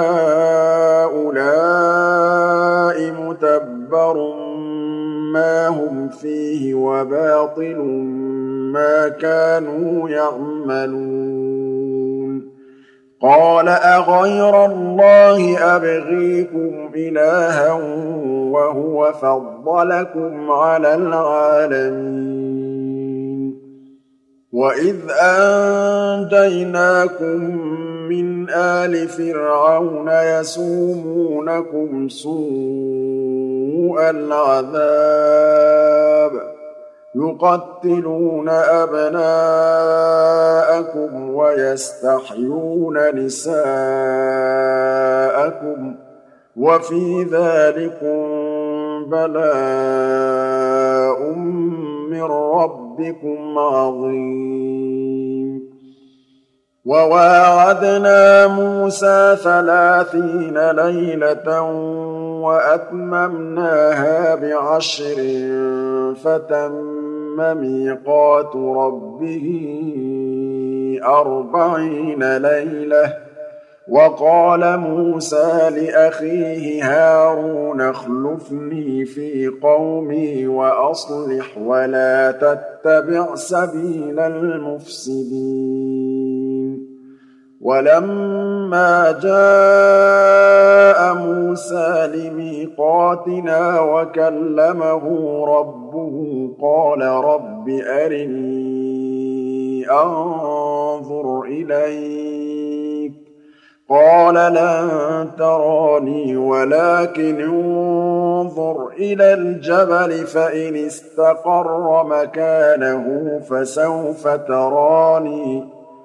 هؤلاء متبر ما هم فيه وباطل ما كانوا يعملون قال أغير الله أبغيكم إلها وهو فضلكم على العالمين وإذ أنجيناكم من آل فرعون يسومونكم سوء العذاب يقتلون أبناءكم ويستحيون نساءكم وفي ذلكم بلاء من ربكم عظيم وواعدنا موسى ثلاثين ليلة وأتممناها بعشر فتم ميقات ربه أربعين ليلة وقال موسى لأخيه هارون اخلفني في قومي وأصلح ولا تتبع سبيل المفسدين ولما جاء موسى لميقاتنا وكلمه ربه قال رب أرني أنظر إليك قَالَ لَن تَرَانِي وَلَٰكِنِ انظُرْ إِلَى الْجَبَلِ فَإِنِ اسْتَقَرَّ مَكَانَهُ فَسَوْفَ تَرَانِي ۚ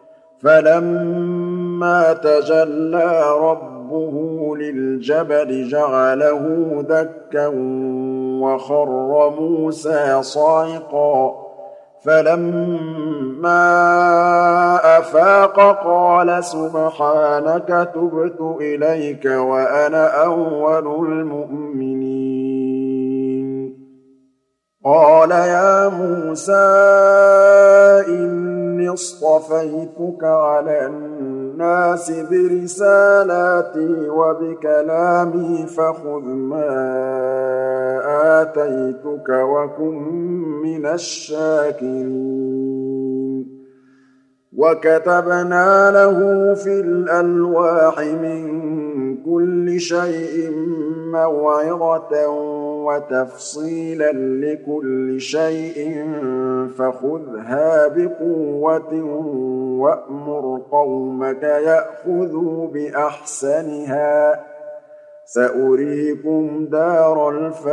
فَلَمَّا تَجَلَّىٰ رَبُّهُ لِلْجَبَلِ جَعَلَهُ دَكًّا وَخَرَّ مُوسَىٰ صَعِقًا ۚ فَلَمَّا أَفَاقَ قَالَ سُبْحَانَكَ تُبْتُ إِلَيْكَ وَأَنَا أَوَّلُ الْمُؤْمِنِينَ قَالَ يَا مُوسَىٰ إِنِّي اصْطَفَيْتُكَ عَلَى النَّاسِ بِرِسَالَاتِي وَبِكَلَامِي فَخُذْ مَا آتَيْتُكَ وَكُن مِّنَ الشَّاكِرِينَ وَكَتَبْنَا لَهُ فِي الْأَلْوَاحِ مِن كُلِّ شَيْءٍ مَّوْعِظَةً وَتَفْصِيلًا لِّكُلِّ شَيْءٍ فَخُذْهَا بِقُوَّةٍ وَأْمُرْ قَوْمَكَ يَأْخُذُوا بِأَحْسَنِهَا ۚ سَأُرِيكُمْ دَارَ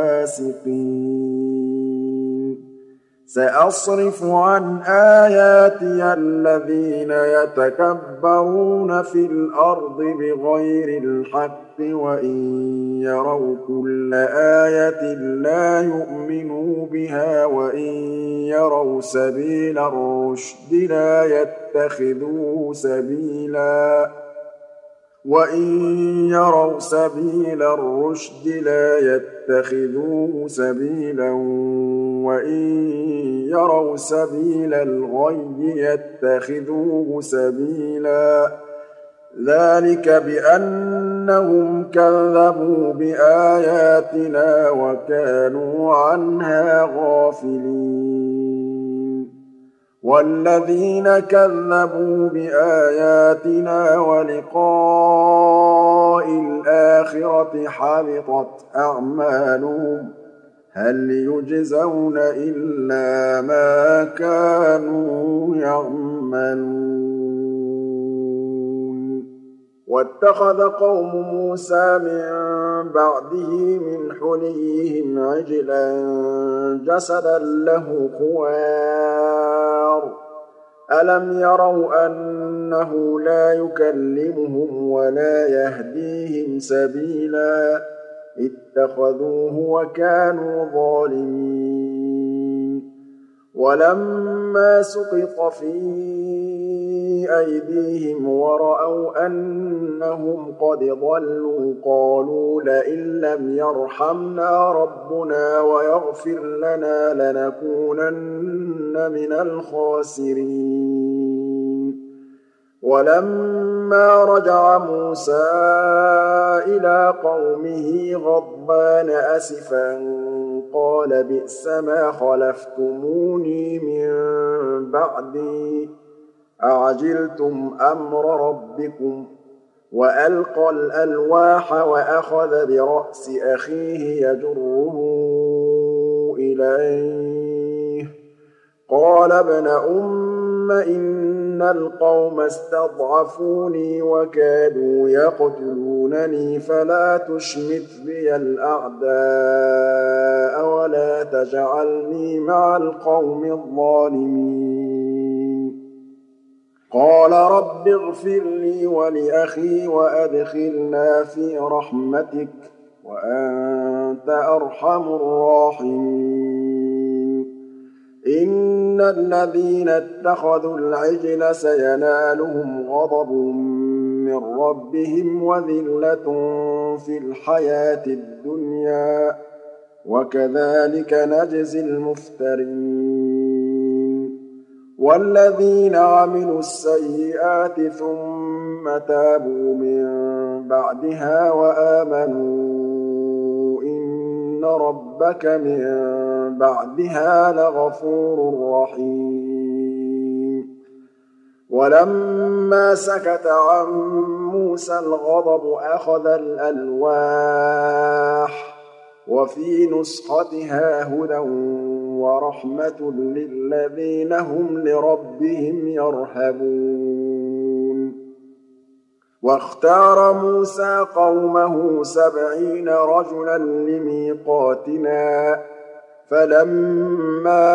الْفَاسِقِينَ سَأَصْرِفُ عَنْ آيَاتِيَ الَّذِينَ يَتَكَبَّرُونَ فِي الْأَرْضِ بِغَيْرِ الْحَقِّ وَإِن يَرَوْا كُلَّ آيَةٍ لَّا يُؤْمِنُوا بِهَا وَإِن يَرَوْا سَبِيلَ الرُّشْدِ لَا يَتَّخِذُوهُ سَبِيلًا وَإِن يَرَوْا سَبِيلَ الرُّشْدِ لَا يَتَّخِذُوهُ سَبِيلًا وَإِن يَرَوْا سَبِيلَ الْغَيِّ يَتَّخِذُوهُ سَبِيلًا ۚ ذَٰلِكَ بِأَنَّهُمْ كَذَّبُوا بِآيَاتِنَا وَكَانُوا عَنْهَا غَافِلِينَ وَالَّذِينَ كَذَّبُوا بِآيَاتِنَا وَلِقَاءِ الْآخِرَةِ حَبِطَتْ أَعْمَالُهُمْ ۚ هَلْ يُجْزَوْنَ إِلَّا مَا كَانُوا يَعْمَلُونَ وَاتَّخَذَ قَوْمُ مُوسَىٰ مِن بَعْدِهِ مِنْ حُلِيِّهِمْ عِجْلًا جَسَدًا لَّهُ خُوَارٌ ۚ أَلَمْ يَرَوْا أَنَّهُ لَا يُكَلِّمُهُمْ وَلَا يَهْدِيهِمْ سَبِيلًا ۘ اتَّخَذُوهُ وَكَانُوا ظَالِمِينَ وَلَمَّا سُقِطَ فِي أَيْدِيهِمْ وَرَأَوْا أَنَّهُمْ قَدْ ضَلُّوا قَالُوا لَئِن لَّمْ يَرْحَمْنَا رَبُّنَا وَيَغْفِرْ لَنَا لَنَكُونَنَّ مِنَ الْخَاسِرِينَ وَلَمَّا رَجَعَ مُوسَىٰ إِلَىٰ قَوْمِهِ غَضْبَانَ أَسِفًا قَالَ بِئْسَمَا خَلَفْتُمُونِي مِن بَعْدِي ۖ أَعَجِلْتُمْ أَمْرَ رَبِّكُمْ ۖ وَأَلْقَى الْأَلْوَاحَ وَأَخَذَ بِرَأْسِ أَخِيهِ يَجُرُّهُ إِلَيْهِ ۚ قَالَ ابْنَ أُمَّ إِنَّ الْقَوْمَ اسْتَضْعَفُونِي وَكَادُوا يَقْتُلُونَنِي فَلَا تُشْمِتْ بِيَ الْأَعْدَاءَ وَلَا تَجْعَلْنِي مَعَ الْقَوْمِ الظَّالِمِينَ قَالَ رَبِّ اغْفِرْ لِي وَلِأَخِي وَأَدْخِلْنَا فِي رَحْمَتِكَ ۖ وَأَنتَ أَرْحَمُ الرَّاحِمِينَ إِنَّ الَّذِينَ اتَّخَذُوا الْعِجْلَ سَيَنَالُهُمْ غَضَبٌ مِّن رَّبِّهِمْ وَذِلَّةٌ فِي الْحَيَاةِ الدُّنْيَا ۚ وَكَذَٰلِكَ نَجْزِي الْمُفْتَرِينَ وَالَّذِينَ عَمِلُوا السَّيِّئَاتِ ثُمَّ تَابُوا مِن بَعْدِهَا وَآمَنُوا إِنَّ رَبَّكَ مِن بَعْدِهَا لَغَفُورٌ رَّحِيمٌ وَلَمَّا سَكَتَ عَن مُّوسَى الْغَضَبُ أَخَذَ الْأَلْوَاحَ ۖ وَفِي نُسْخَتِهَا هُدًى وَرَحْمَةٌ لِّلَّذِينَ هُمْ لِرَبِّهِمْ يَرْهَبُونَ واختار موسى قومه سبعين رجلا لميقاتنا فلما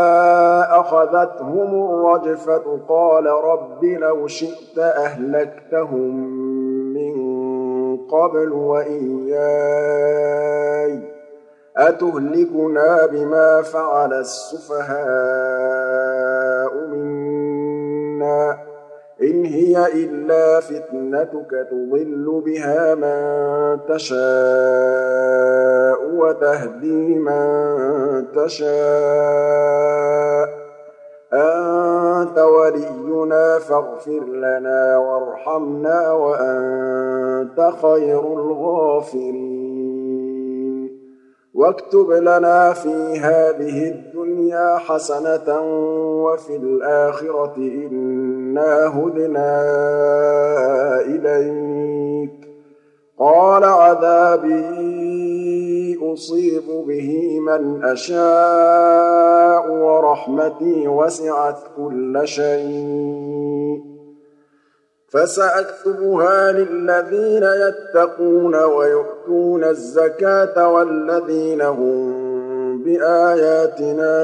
أخذتهم الرجفة قال رب لو شئت أهلكتهم من قبل وإياي أتهلكنا بما فعل السفهاء منا إن هي إلا فتنتك تضل بها من تشاء وتهدي من تشاء أنت ولينا فاغفر لنا وارحمنا وأنت خير الغافرين واكتب لنا في هذه الدنيا حسنة وفي الآخرة إنا هدنا إليك قال عذابي أصيب به من أشاء ورحمتي وسعت كل شيء فسأكتبها للذين يتقون ويؤتون الزكاة والذين هم بآياتنا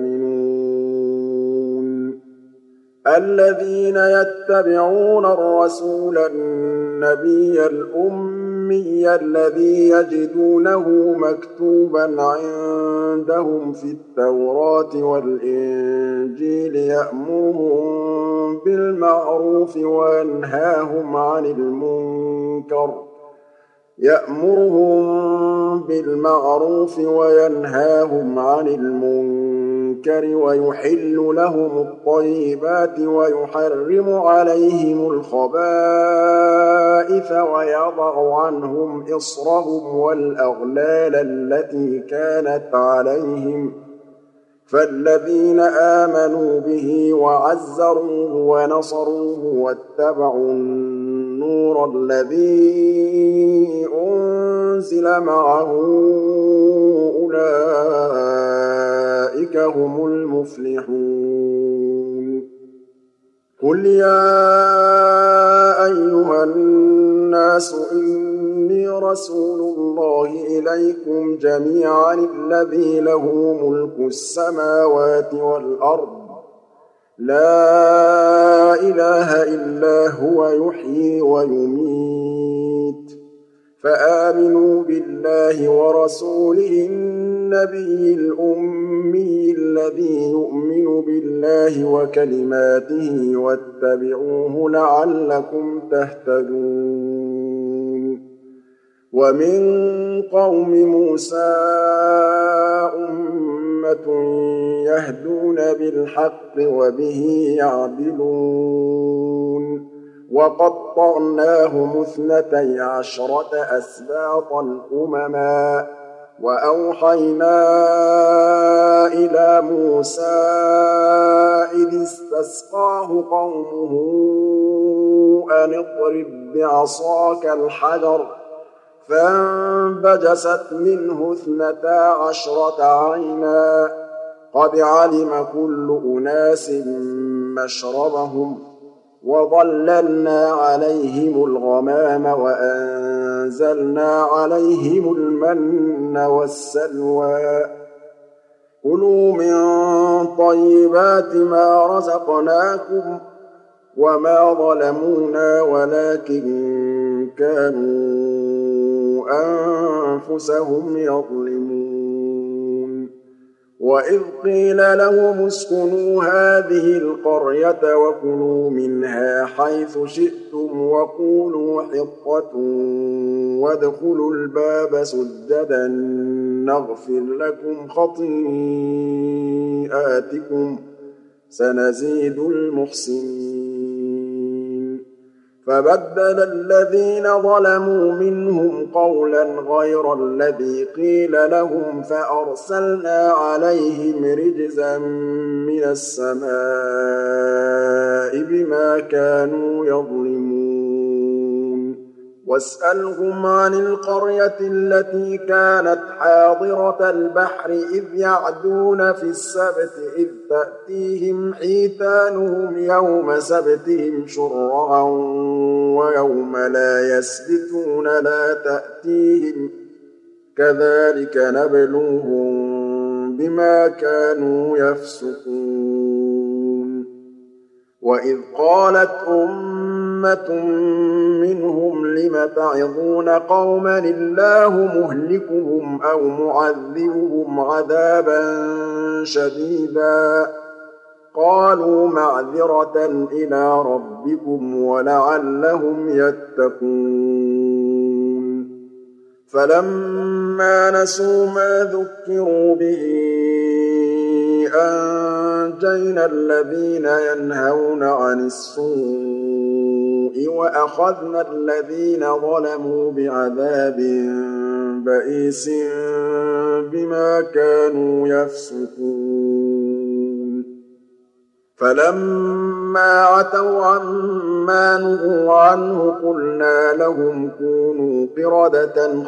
يؤمنون الذين يتبعون الرسول النبي الأمي الذي يجدونه مكتوبا عندهم في التوراة والإنجيل يأمرهم بالمعروف وينهاهم عن المنكر يأمرهم بالمعروف وينهاهم عن المنكر ويحل لهم الطيبات ويحرم عليهم الخبائث ويضع عنهم إصرهم والأغلال التي كانت عليهم فالذين آمنوا به وعزروه ونصروه واتبعوا النور الذي أنزل معه أولئك هم المفلحون قل يا أيها الناس إني رسول الله إليكم جميعا الذي له ملك السماوات والأرض لا إله إلا هو يحيي ويميت فآمنوا بالله ورسوله النبي الأمي الذي يؤمن بالله وكلماته واتبعوه لعلكم تهتدون ومن قوم موسى أمة يهدون بالحق وبه يعدلون وقطعناهم اثنتي عشرة أسباطا أمما وأوحينا إلى موسى إذ استسقاه قومه أن اضرب بعصاك الحجر فانبجست منه اثنتا عشرة عينا قد علم كل أناس مشربهم وظللنا عليهم الغمام وأنزلنا عليهم المن والسلوى كلوا من طيبات ما رزقناكم وما ظلمونا ولكن كانوا أنفسهم يظلمون وإذ قيل لهم اسكنوا هذه القرية وكلوا منها حيث شئتم وقولوا حطة وادخلوا الباب سجدا نغفر لكم خطيئاتكم سنزيد المحسنين فبدل الذين ظلموا منهم قولا غير الذي قيل لهم فأرسلنا عليهم رجزا من السماء بما كانوا يظلمون واسألهم عن القرية التي كانت حاضرة البحر إذ يعدون في السبت إذ تأتيهم حيتانهم يوم سبتهم شرعا ويوم لا يسبتون لا تأتيهم كذلك نبلوهم بما كانوا يفسقون وإذ قالت أمة منهم لم تعظون قوما الله مهلكهم أو معذبهم عذابا شديدا قالوا معذرة إلى ربكم ولعلهم يتقون فلما نسوا ما ذكروا به أنجينا الذين ينهون عن السوء وأخذنا الذين ظلموا بعذاب بئيس بما كانوا يفسقون فلما عتوا عما نهوا عنه قلنا لهم كونوا قردة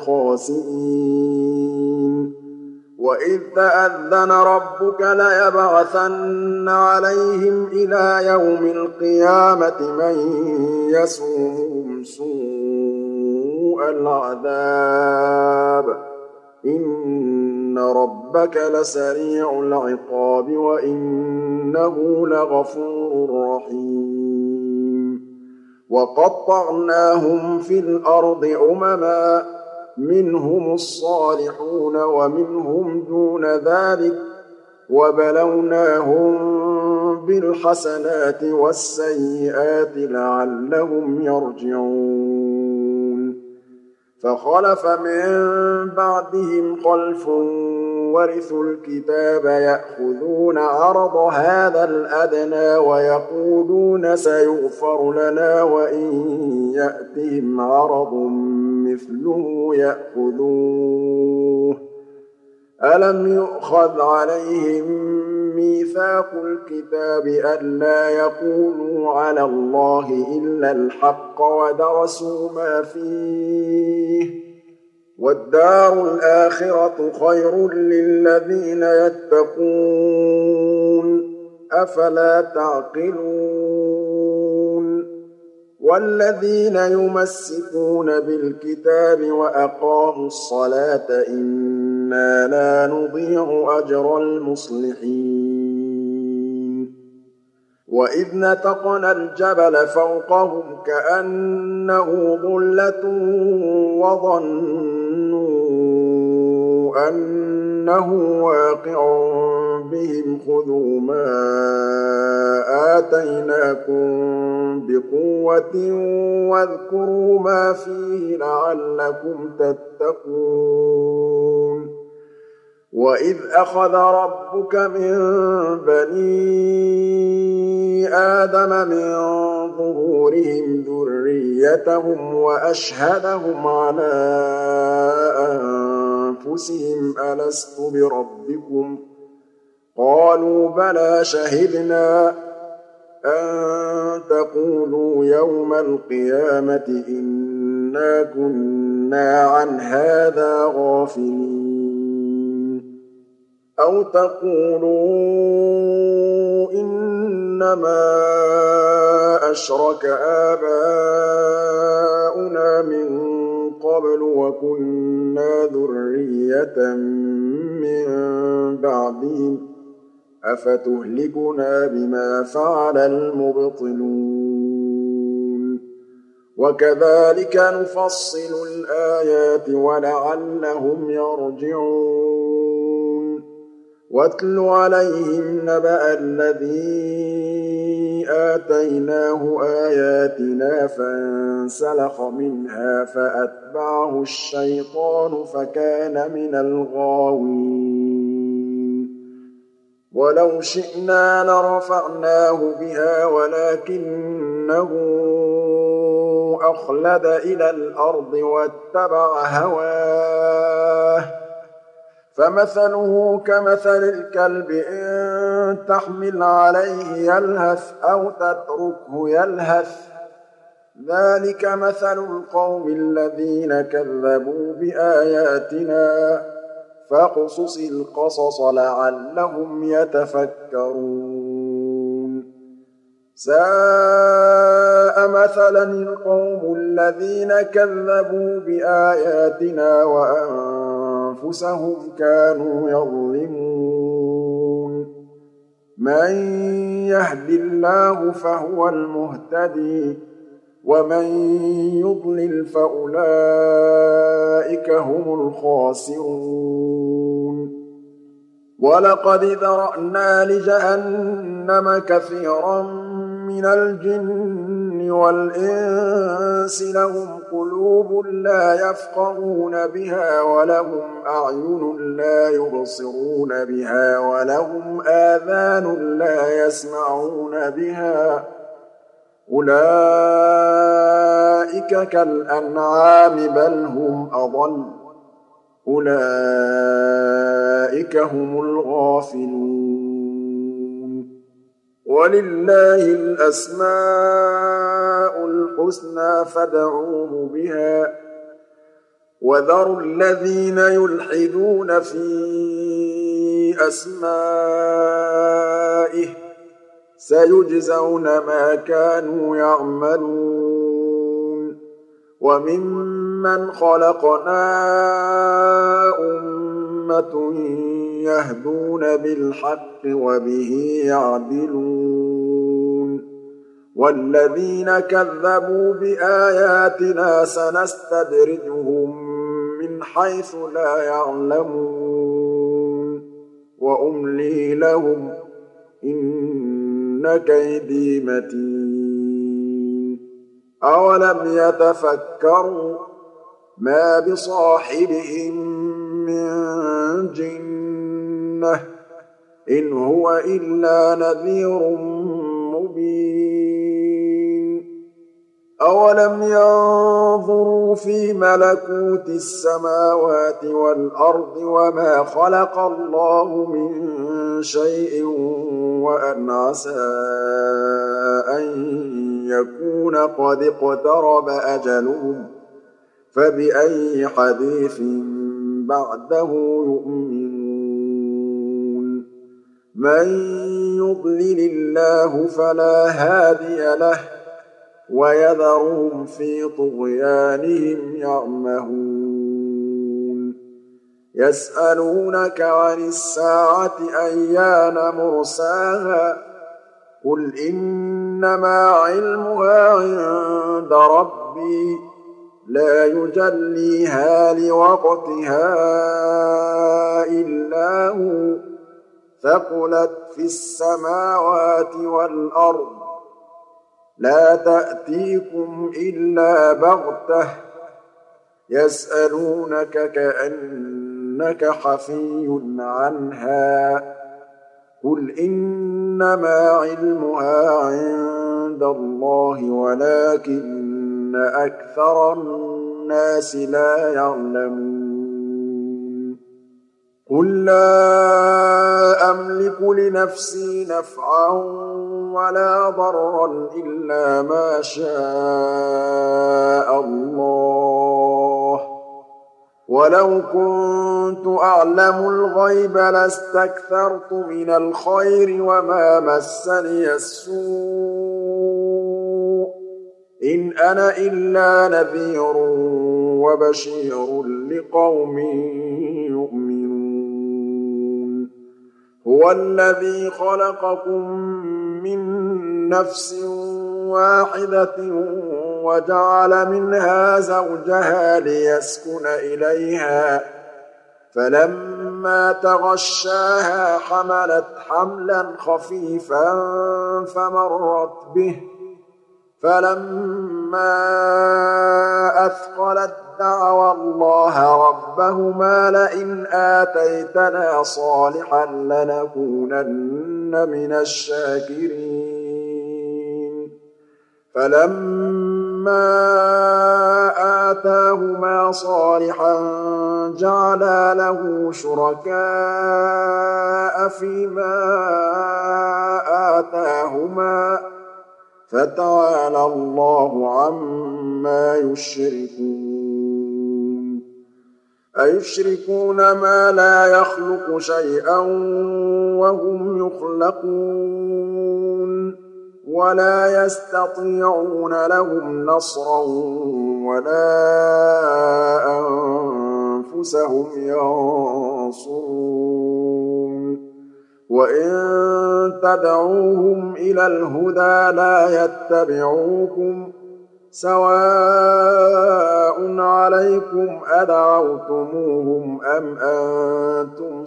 خاسئين وإذ تأذن ربك ليبعثن عليهم إلى يوم القيامة من يسومهم سوء العذاب إن ربك لسريع العقاب وإنه لغفور رحيم وقطعناهم في الأرض أمما منهم الصالحون ومنهم دون ذلك وبلوناهم بالحسنات والسيئات لعلهم يرجعون فخلف من بعدهم خلف ورثوا الكتاب يأخذون عرض هذا الأدنى ويقولون سيغفر لنا وإن يأتهم عرض مثله يأخذوه ألم يؤخذ عليهم ميثاق الكتاب ألا يقولوا على الله إلا الحق ودرسوا ما فيه والدار الآخرة خير للذين يتقون أفلا تعقلون والذين يمسكون بالكتاب وأقاموا الصلاة إنا لا نضيع أجر المصلحين وإذ نتقنا الجبل فوقهم كأنه ظلة وظنوا أنه واقع بهم خذوا ما آتيناكم بقوة واذكروا ما فيه لعلكم تتقون وإذ أخذ ربك من بني آدم من ظهورهم ذريتهم وأشهدهم على أنفسهم ألست بربكم قالوا بلى شهدنا أن تقولوا يوم القيامة إنا كنا عن هذا غافلين أو تقولوا إنما أشرك آباؤنا من قبل وكنا ذرية من بعدهم أفتهلكنا بما فعل المبطلون وكذلك نفصل الآيات ولعلهم يرجعون واتل عليهم نبأ الذي آتيناه آياتنا فانسلخ منها فأتبعه الشيطان فكان من الغاوين ولو شئنا لرفعناه بها ولكنه أخلد إلى الأرض واتبع هواه فمثله كمثل الكلب إن تحمل عليه يلهث أو تتركه يلهث ذلك مثل القوم الذين كذبوا بآياتنا فاقصص القصص لعلهم يتفكرون ساء مثلا القوم الذين كذبوا بآياتنا وأنفسهم كانوا يظلمون من يهد الله فهو المهتدي ومن يضلل فأولئك هم الخاسرون ولقد ذرأنا لجهنم كثيرا من الجن والإنس لهم قلوب لا يفقهون بها ولهم أعين لا يبصرون بها ولهم آذان لا يسمعون بها أولئك كالأنعام بل هم أضل أولئك هم الغافلون ولله الأسماء الحسنى فادعوه بها وذروا الذين يلحدون في أسمائه سيجزون ما كانوا يعملون وممن خلقنا أمة يهدون بالحق وبه يعدلون والذين كذبوا بآياتنا سنستدرجهم من حيث لا يعلمون وأملي لهم إن كيدي متين أولم يتفكروا ما بصاحبهم من جنة إن هو إلا نذير مبين أولم ينظروا في ملكوت السماوات والأرض وما خلق الله من شيء وأن عسى أن يكون قد اقترب أجلهم فبأي حديث بعده يؤمنون من يضلل الله فلا هادي له ويذرهم في طغيانهم يعمهون يسألونك عن الساعة أيان مرساها قل إنما علمها عند ربي لا يجليها لوقتها إلا هو ثقلت في السماوات والأرض لا تأتيكم إلا بغتة يسألونك كأنك حفي عنها قل إنما علمها عند الله ولكن أكثر الناس لا يعلمون قل لا أملك لنفسي نفعا ولا ضرا إلا ما شاء الله ولو كنت أعلم الغيب لاستكثرت من الخير وما مسني السوء إن أنا إلا نذير وبشير لقوم يؤمنون هو الذي خلقكم من نفس واحدة وجعل منها زوجها ليسكن إليها فلما تغشاها حملت حملا خفيفا فمرت به فلما أثقلت دعوا الله ربهما لئن آتيتنا صالحا لنكونن من الشاكرين فلما آتاهما صالحا جعلا له شركاء فيما آتاهما فَتَعَالَى اللَّهُ عَمَّا يُشْرِكُونَ أَيُشْرِكُونَ مَا لَا يَخْلُقُ شَيْئًا وَهُمْ يُخْلَقُونَ وَلَا يَسْتَطِيعُونَ لَهُمْ نَصْرًا وَلَا أَنفُسَهُمْ يَنصُرُونَ وَإِن تَدْعُوهُمْ إِلَى الْهُدَىٰ لَا يَتَّبِعُوكُمْ سَوَاءٌ عَلَيْكُمْ أَدَعَوْتُمُوهُمْ أَمْ أَنتُمْ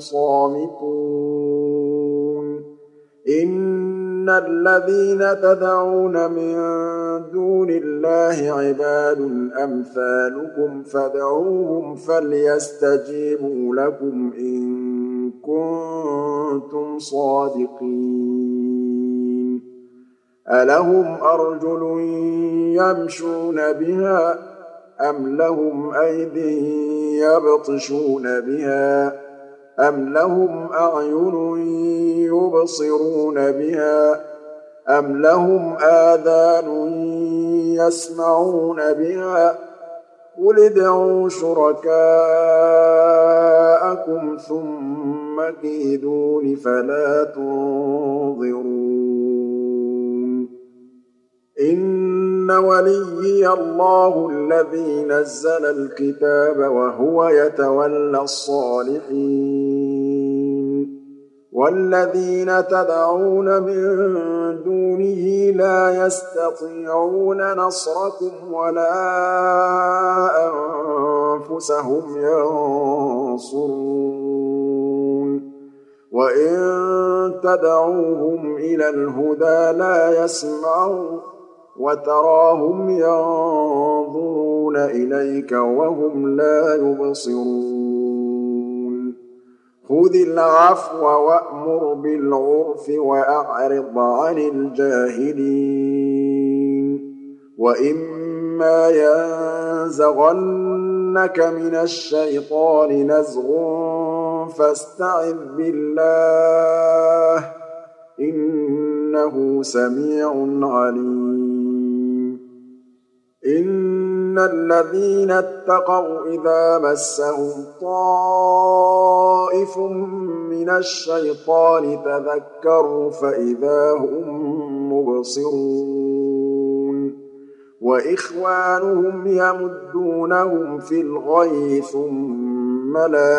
صَامِتُونَ إِنَّ الَّذِينَ تَدْعُونَ مِن دُونِ اللَّهِ عِبَادٌ أَمْثَالُكُمْ فَادْعُوهُمْ فَلْيَسْتَجِيبُوا لَكُمْ إِن كُنتُمْ صَادِقِينَ أَلَهُمْ أَرْجُلٌ يَمْشُونَ بِهَا أَمْ لَهُمْ أَيْدٍ يَبْطِشُونَ بِهَا أَمْ لَهُمْ أَعْيُنٌ يُبْصِرُونَ بِهَا أَمْ لَهُمْ آذَانٌ يَسْمَعُونَ بِهَا قُلِ ادْعُوا شُرَكَاءَكُمْ ثُمَّ كِيدُونِ فَلَا تُنظِرُونِ إِنَّ وَلِيِّيَ اللَّهُ الَّذِي نَزَّلَ الْكِتَابَ وَهُوَ يَتَوَلَّى الصَّالِحِينَ وَالَّذِينَ تَدْعُونَ مِن دُونِهِ لَا يَسْتَطِيعُونَ نَصْرَكُمْ وَلَا أَنفُسَهُمْ يَنصُرُونَ وَإِن تَدْعُوهُمْ إِلَى الْهُدَىٰ لَا يَسْمَعُوا وَتَرَاهُمْ يَنظُرُونَ إِلَيْكَ وَهُمْ لَا يُبْصِرُونَ خُذِ الْعَفْوَ وَأْمُرْ بِالْعُرْفِ وَأَعْرِضْ عَنِ الْجَاهِلِينَ وَإِمَّا يَنزَغَنَّكَ مِنَ الشَّيْطَانِ نَزْغٌ فَاسْتَعِذْ بِاللَّهِ ۖ إِنَّهُ سَمِيعٌ عَلِيمٌ إِنَّ الَّذِينَ اتَّقَوْا إِذَا مَسَّهُمْ طَائِفٌ مِّنَ الشَّيْطَانِ تَذَكَّرُوا فَإِذَا هُم مُّبْصِرُونَ وَإِخْوَانُهُمْ يَمُدُّونَهُمْ فِي الْغَيِّ ثُمَّ لَا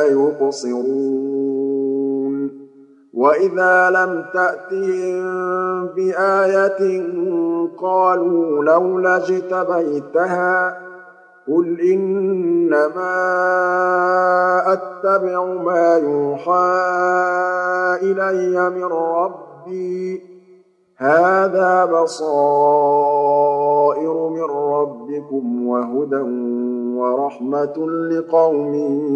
يُقْصِرُونَ وَإِذَا لَمْ تَأْتِهِم بِآيَةٍ قَالُوا لَوْلَا اجْتَبَيْتَهَا قُلْ إِنَّمَا أَتَّبِعُ مَا يُوحَىٰ إِلَيَّ مِن رَّبِّي ۚ هَٰذَا بَصَائِرُ مِن رَّبِّكُمْ وَهُدًى وَرَحْمَةٌ لِّقَوْمٍ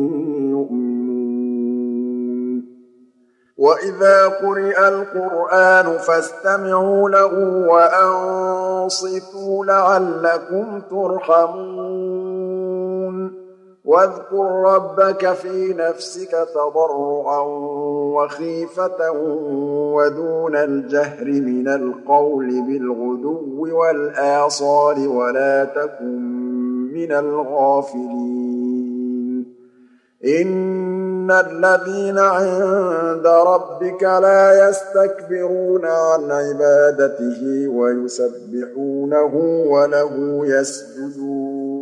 يُؤْمِنُونَ وَإِذَا قُرِئَ الْقُرْآنُ فَاسْتَمِعُوا لَهُ وَأَنصِتُوا لَعَلَّكُمْ تُرْحَمُونَ وَاذْكُر رَّبَّكَ فِي نَفْسِكَ تَضَرُّعًا وَخِيفَةً وَدُونَ الْجَهْرِ مِنَ الْقَوْلِ بِالْغُدُوِّ وَالْآصَالِ وَلَا تَكُن مِّنَ الْغَافِلِينَ إِنَّ الَّذِينَ عِندَ رَبِّكَ لَا يَسْتَكْبِرُونَ عَنْ عِبَادَتِهِ وَيُسَبِّحُونَهُ وَلَهُ يَسْجُدُونَ